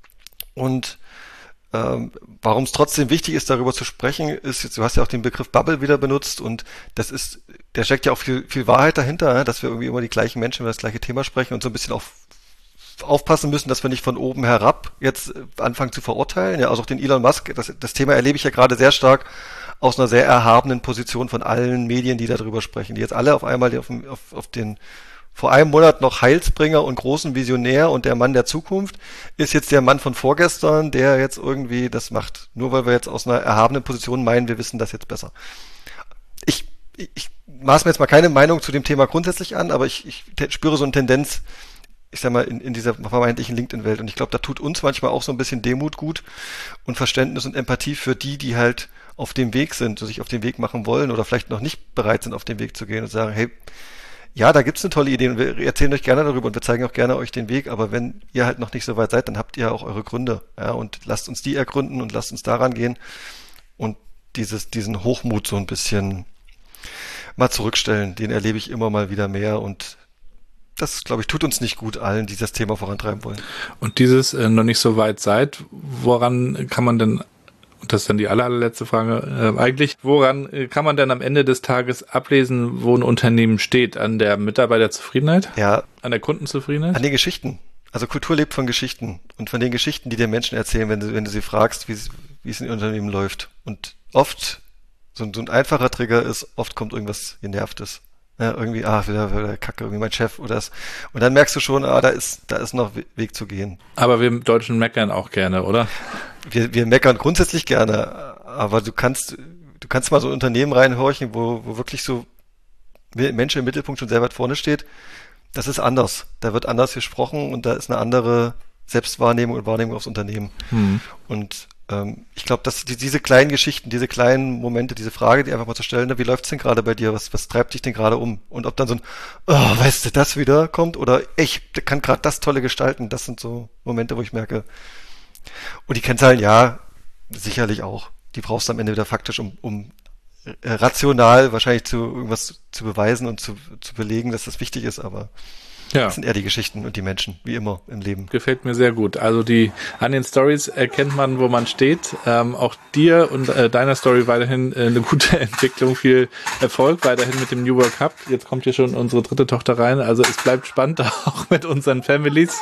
Und ähm, warum es trotzdem wichtig ist, darüber zu sprechen, ist jetzt, du hast ja auch den Begriff Bubble wieder benutzt und das ist, der steckt ja auch viel, viel Wahrheit dahinter, ne? Dass wir irgendwie immer die gleichen Menschen über das gleiche Thema sprechen und so ein bisschen auch aufpassen müssen, dass wir nicht von oben herab jetzt anfangen zu verurteilen. Ja, also auch den Elon Musk, das, das Thema erlebe ich ja gerade sehr stark aus einer sehr erhabenen Position von allen Medien, die darüber sprechen, die jetzt alle auf einmal auf, auf, auf den vor einem Monat noch Heilsbringer und großen Visionär und der Mann der Zukunft ist jetzt der Mann von vorgestern, der jetzt irgendwie das macht. Nur weil wir jetzt aus einer erhabenen Position meinen, wir wissen das jetzt besser. Ich, ich, ich maß mir jetzt mal keine Meinung zu dem Thema grundsätzlich an, aber ich, ich spüre so eine Tendenz, ich sag mal, in, in dieser vermeintlichen LinkedIn-Welt. Und ich glaube, da tut uns manchmal auch so ein bisschen Demut gut und Verständnis und Empathie für die, die halt auf dem Weg sind, sich auf den Weg machen wollen oder vielleicht noch nicht bereit sind, auf den Weg zu gehen und sagen, hey, ja, da gibt's eine tolle Idee und wir erzählen euch gerne darüber und wir zeigen auch gerne euch den Weg, aber wenn ihr halt noch nicht so weit seid, dann habt ihr auch eure Gründe, ja, und lasst uns die ergründen und lasst uns daran gehen und dieses, diesen Hochmut so ein bisschen mal zurückstellen, den erlebe ich immer mal wieder mehr und das, glaube ich, tut uns nicht gut allen, die das Thema vorantreiben wollen. Und dieses äh, noch nicht so weit seid, woran kann man denn, und das ist dann die aller, allerletzte Frage, äh, eigentlich, woran äh, kann man denn am Ende des Tages ablesen, wo ein Unternehmen steht? An der Mitarbeiterzufriedenheit? Ja. An der Kundenzufriedenheit? An den Geschichten. Also Kultur lebt von Geschichten und von den Geschichten, die dir Menschen erzählen, wenn du, wenn du sie fragst, wie, wie es in Unternehmen läuft. Und oft, so ein, so ein einfacher Trigger ist, oft kommt irgendwas Genervtes. Ja, irgendwie, ah, wieder, wieder Kacke, irgendwie mein Chef oder das. Und dann merkst du schon, ah, da ist, da ist noch Weg zu gehen. Aber wir Deutschen meckern auch gerne, oder? Wir, wir meckern grundsätzlich gerne, aber du kannst, du kannst mal so ein Unternehmen reinhorchen, wo, wo wirklich so Mensch im Mittelpunkt schon sehr weit vorne steht. Das ist anders. Da wird anders gesprochen und da ist eine andere Selbstwahrnehmung und Wahrnehmung aufs Unternehmen. Hm. Und ähm, ich glaube, dass die, diese kleinen Geschichten, diese kleinen Momente, diese Frage, die einfach mal zu stellen, ne, wie läuft's denn gerade bei dir? Was, was treibt dich denn gerade um? Und ob dann so ein, oh, weißt du, das wieder kommt oder ich kann gerade das Tolle gestalten. Das sind so Momente, wo ich merke. Und die Kennzahlen, ja, sicherlich auch. Die brauchst du am Ende wieder faktisch, um, um rational wahrscheinlich zu irgendwas zu beweisen und zu, zu belegen, dass das wichtig ist, aber ja. Das sind eher die Geschichten und die Menschen, wie immer im Leben. Gefällt mir sehr gut. Also die an den Stories erkennt man, wo man steht. Ähm, auch dir und äh, deiner Story weiterhin äh, eine gute Entwicklung, viel Erfolg weiterhin mit dem New Work Hub. Jetzt kommt hier schon unsere dritte Tochter rein. Also es bleibt spannend auch mit unseren Families.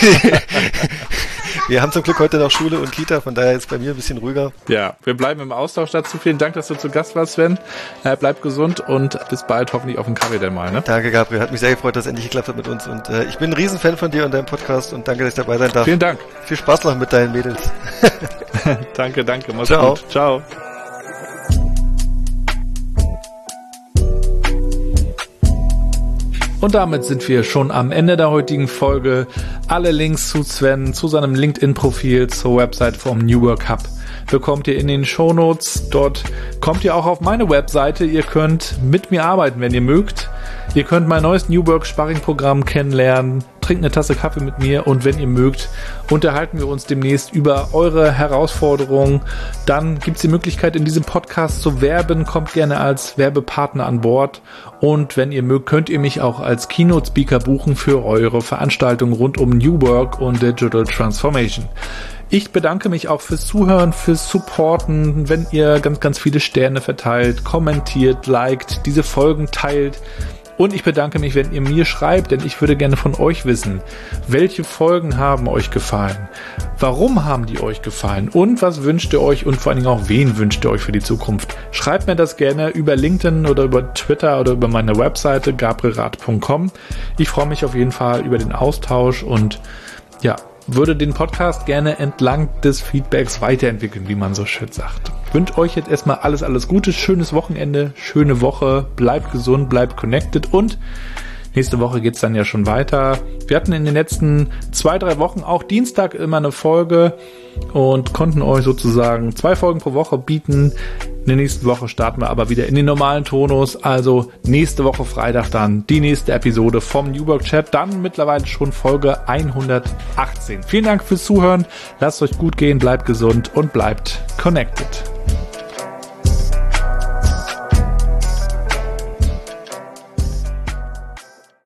Wir haben zum Glück heute noch Schule und Kita, von daher ist es bei mir ein bisschen ruhiger. Ja, wir bleiben im Austausch dazu. Vielen Dank, dass du zu Gast warst, Sven. Äh, bleib gesund und bis bald, hoffentlich auf dem Kaffee dann mal. Ne? Danke, Gabriel. Hat mich sehr gefreut, dass es endlich geklappt hat mit uns. Und äh, ich bin ein Riesenfan von dir und deinem Podcast und danke, dass ich dabei sein darf. Vielen Dank. Viel Spaß noch mit deinen Mädels. Danke, danke. Mach's Ciao. gut. Ciao. Und damit sind wir schon am Ende der heutigen Folge. Alle Links zu Sven, zu seinem LinkedIn-Profil, zur Website vom New Work Hub bekommt ihr in den Shownotes. Dort kommt ihr auch auf meine Webseite. Ihr könnt mit mir arbeiten, wenn ihr mögt. Ihr könnt mein neues New Work Sparring-Programm kennenlernen, trinkt eine Tasse Kaffee mit mir und wenn ihr mögt, unterhalten wir uns demnächst über eure Herausforderungen. Dann gibt es die Möglichkeit, in diesem Podcast zu werben. Kommt gerne als Werbepartner an Bord. Und wenn ihr mögt, könnt ihr mich auch als Keynote-Speaker buchen für eure Veranstaltungen rund um New Work und Digital Transformation. Ich bedanke mich auch fürs Zuhören, fürs Supporten, wenn ihr ganz, ganz viele Sterne verteilt, kommentiert, liked, diese Folgen teilt. Und ich bedanke mich, wenn ihr mir schreibt, denn ich würde gerne von euch wissen, welche Folgen haben euch gefallen? Warum haben die euch gefallen? Und was wünscht ihr euch und vor allen Dingen auch, wen wünscht ihr euch für die Zukunft? Schreibt mir das gerne über LinkedIn oder über Twitter oder über meine Webseite gabrielrath punkt com. Ich freue mich auf jeden Fall über den Austausch und ja, würde den Podcast gerne entlang des Feedbacks weiterentwickeln, wie man so schön sagt. Ich wünsche euch jetzt erstmal alles, alles Gute, schönes Wochenende, schöne Woche, bleibt gesund, bleibt connected und nächste Woche geht's dann ja schon weiter. Wir hatten in den letzten zwei, drei Wochen auch Dienstag immer eine Folge und konnten euch sozusagen zwei Folgen pro Woche bieten. In der nächsten Woche starten wir aber wieder in den normalen Tonus. Also nächste Woche Freitag dann die nächste Episode vom New Work Chat. Dann mittlerweile schon Folge hundertachtzehn. Vielen Dank fürs Zuhören. Lasst euch gut gehen, bleibt gesund und bleibt connected.